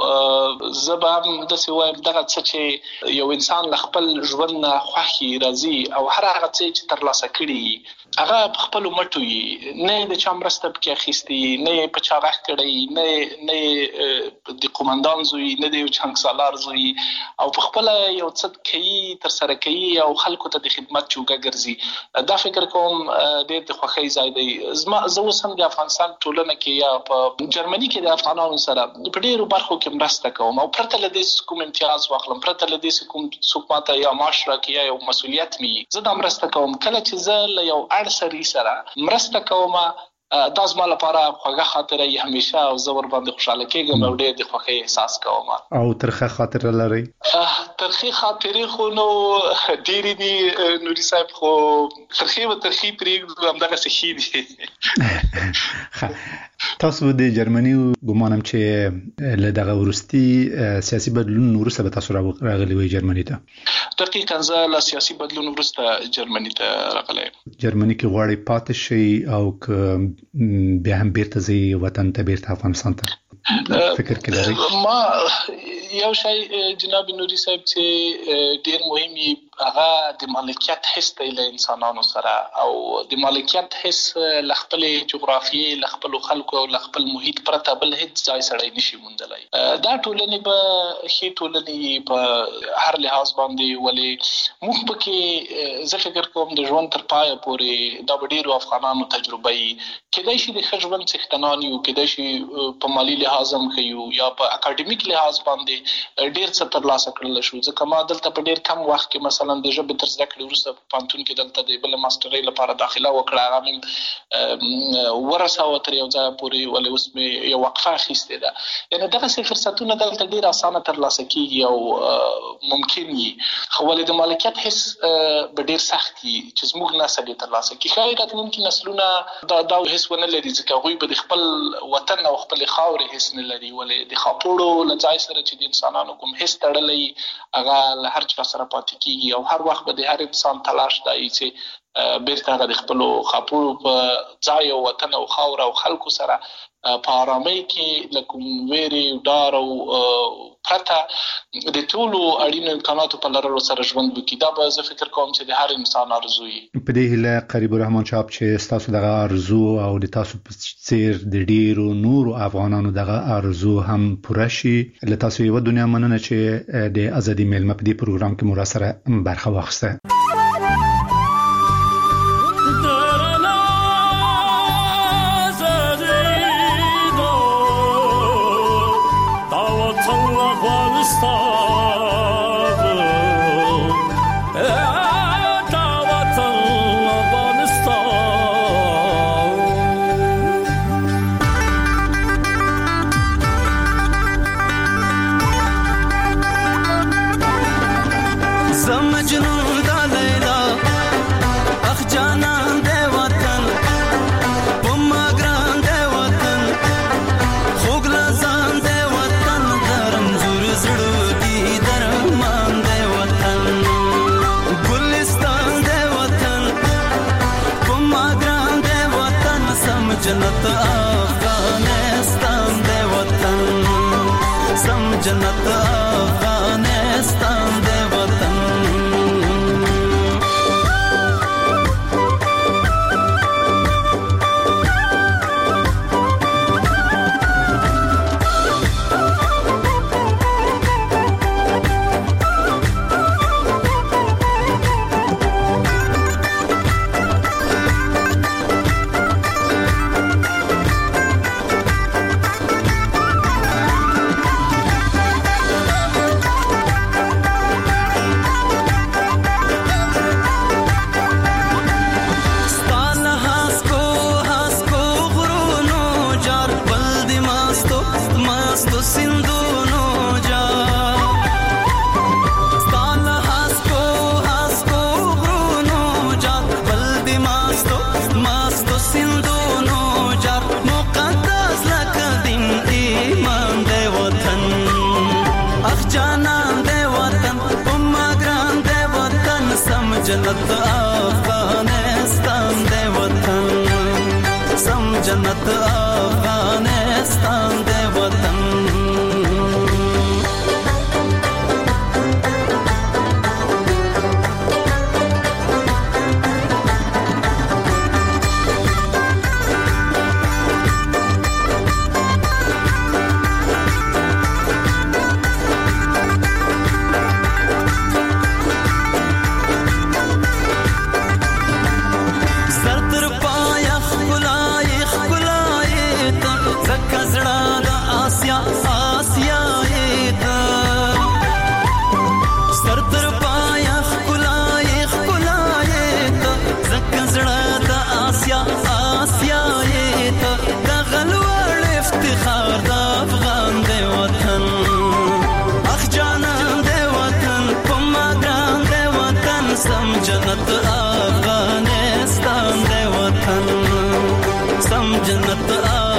نو زه به هم داسې وایم دغه څه چې یو انسان له خپل ژوند نه خوښي راځي او هر هغه څه چې ترلاسه کړي هغه خپل مټوي نه د چا مرسته پکې اخیستي نه په چا غږ کړی نه د قومندان زوی نه د چنګ سالار زوی او په خپل یو څه کوي تر سره کوي او خلکو ته د خدمت چوکا ګرځي. دا فکر کوم د خوښۍ ځای دی. زه اوس هم د افغانستان ټولنه کې یا په جرمني کې د افغانانو سره په ډیرو برخو کې مرسته کوم او پرته له دې کوم امتیاز واخلم، پرته له دې کوم څوک ماته یا معاشره کې یا یو مسؤلیت می زه دا مرسته کوم. کله چې زه له یو سری سره مرسته کوم دا زما لپاره خوږه خاطره یې همیشه او زه ور باندې خوشاله کېږم او ډېر د خوښۍ احساس کوم. او ترخه خاطره لري؟ ترخه خاطرې خو نو ډېرې دي نوري صاحب، خو ترخه پرېږدو همدغه څه دي. تاسو د جرمني ګمانم چې له دغه وروستي سیاسي بدلون وروسته به تاسو راغلي وي جرمني ته. دقیقاً زه له سیاسي بدلون وروسته جرمني ته راغلی. جرمني کې غواړي پاتې شي او بیا هم بیرته ځي وطن ته، بیرته افغانستان ته؟ فکر کې لري؟ ما یو شی جناب نوري صاحب چې ډیر مهمي هغه د مالکیت حس دی له انسانانو سره او د مالکیت حس له خپل جغرافیې له خپل خلکو او له خپل محیط پرته بل هیڅ ځای سړی نشي موندلای. دا ټولنې به ښې ټولنې په هر لحاظ باندې ولې موږ پکې زه فکر کوم د ژوند تر پایه پورې دا به ډیرو افغانانو تجربه یي. کېدای شي د ښه ژوند څښتنان یو، کېدای شي په مالي لحاظ هم ښه یو یا په اکاډمیک لحاظ باندې ډیر څه ترلاسه کړلی شو. ځکه ما دلته په ډیر کم وخت کې مثلا د ژبې تر زده کړې وروسته په پوهنتون کې دلته د بل ماسټرۍ لپاره داخله وکړه. هغه مې ورسوه تر یو ځایه پورې، ولې اوس مې یو وقفه اخیستې ده. یعنې دغسې فرصتونه دلته ډېر اسانه ترلاسه کېږي او ممکن وي، خو ولې د مالکیت حس به ډېر سخت وي چې زموږ نسل یې ترلاسه کړي. ښایي راتلونکي نسلونه دا حس ونه لري ځکه هغوی به د خپل وطن او خپلې خاورې حس نه لري. ولې د خاپوړو له ځای سره چې د انسانانو کوم حس تړلی هغه له هر چا سره پاتې کېږي او هر وخت به د هر انسان تلاش دی چې بیرته هغه د خپلو خاپوړو په ځای او وطن او خاور او خلکو سره په آرامۍ کې له کوم ویرې ډار او پرته د ټولو اړینو امکاناتو په لرلو سره ژوند وکړي. دا به زه فکر کوم چې د هر انسان ارزو وي. په دې هیله قریب الرحمن صاحب چې ستاسو دغه ارزو او د تاسو په څیر د ډیرو نورو افغانانو دغه ارزو هم پوره شي. له تاسو یو دنیا مننه چې د ازادي میلمه په دې پروګرام کې مو سره برخه واخیسته. جنت افغانستان دے وطن، سم جنت افغانستان دے وطن. جنت افغانستان دے وطن، سم جنت افغانستان دے وطن. زکزړه د آسیا آسیا ایتا سر تر پایا خلای ایتا زکزړه د آسیا آسیا ایتا د غلوړ افتخار د افغان د وطن اخ جانان د وطن پما ګران د وطن سم جنت افغانستان د وطن سم جنت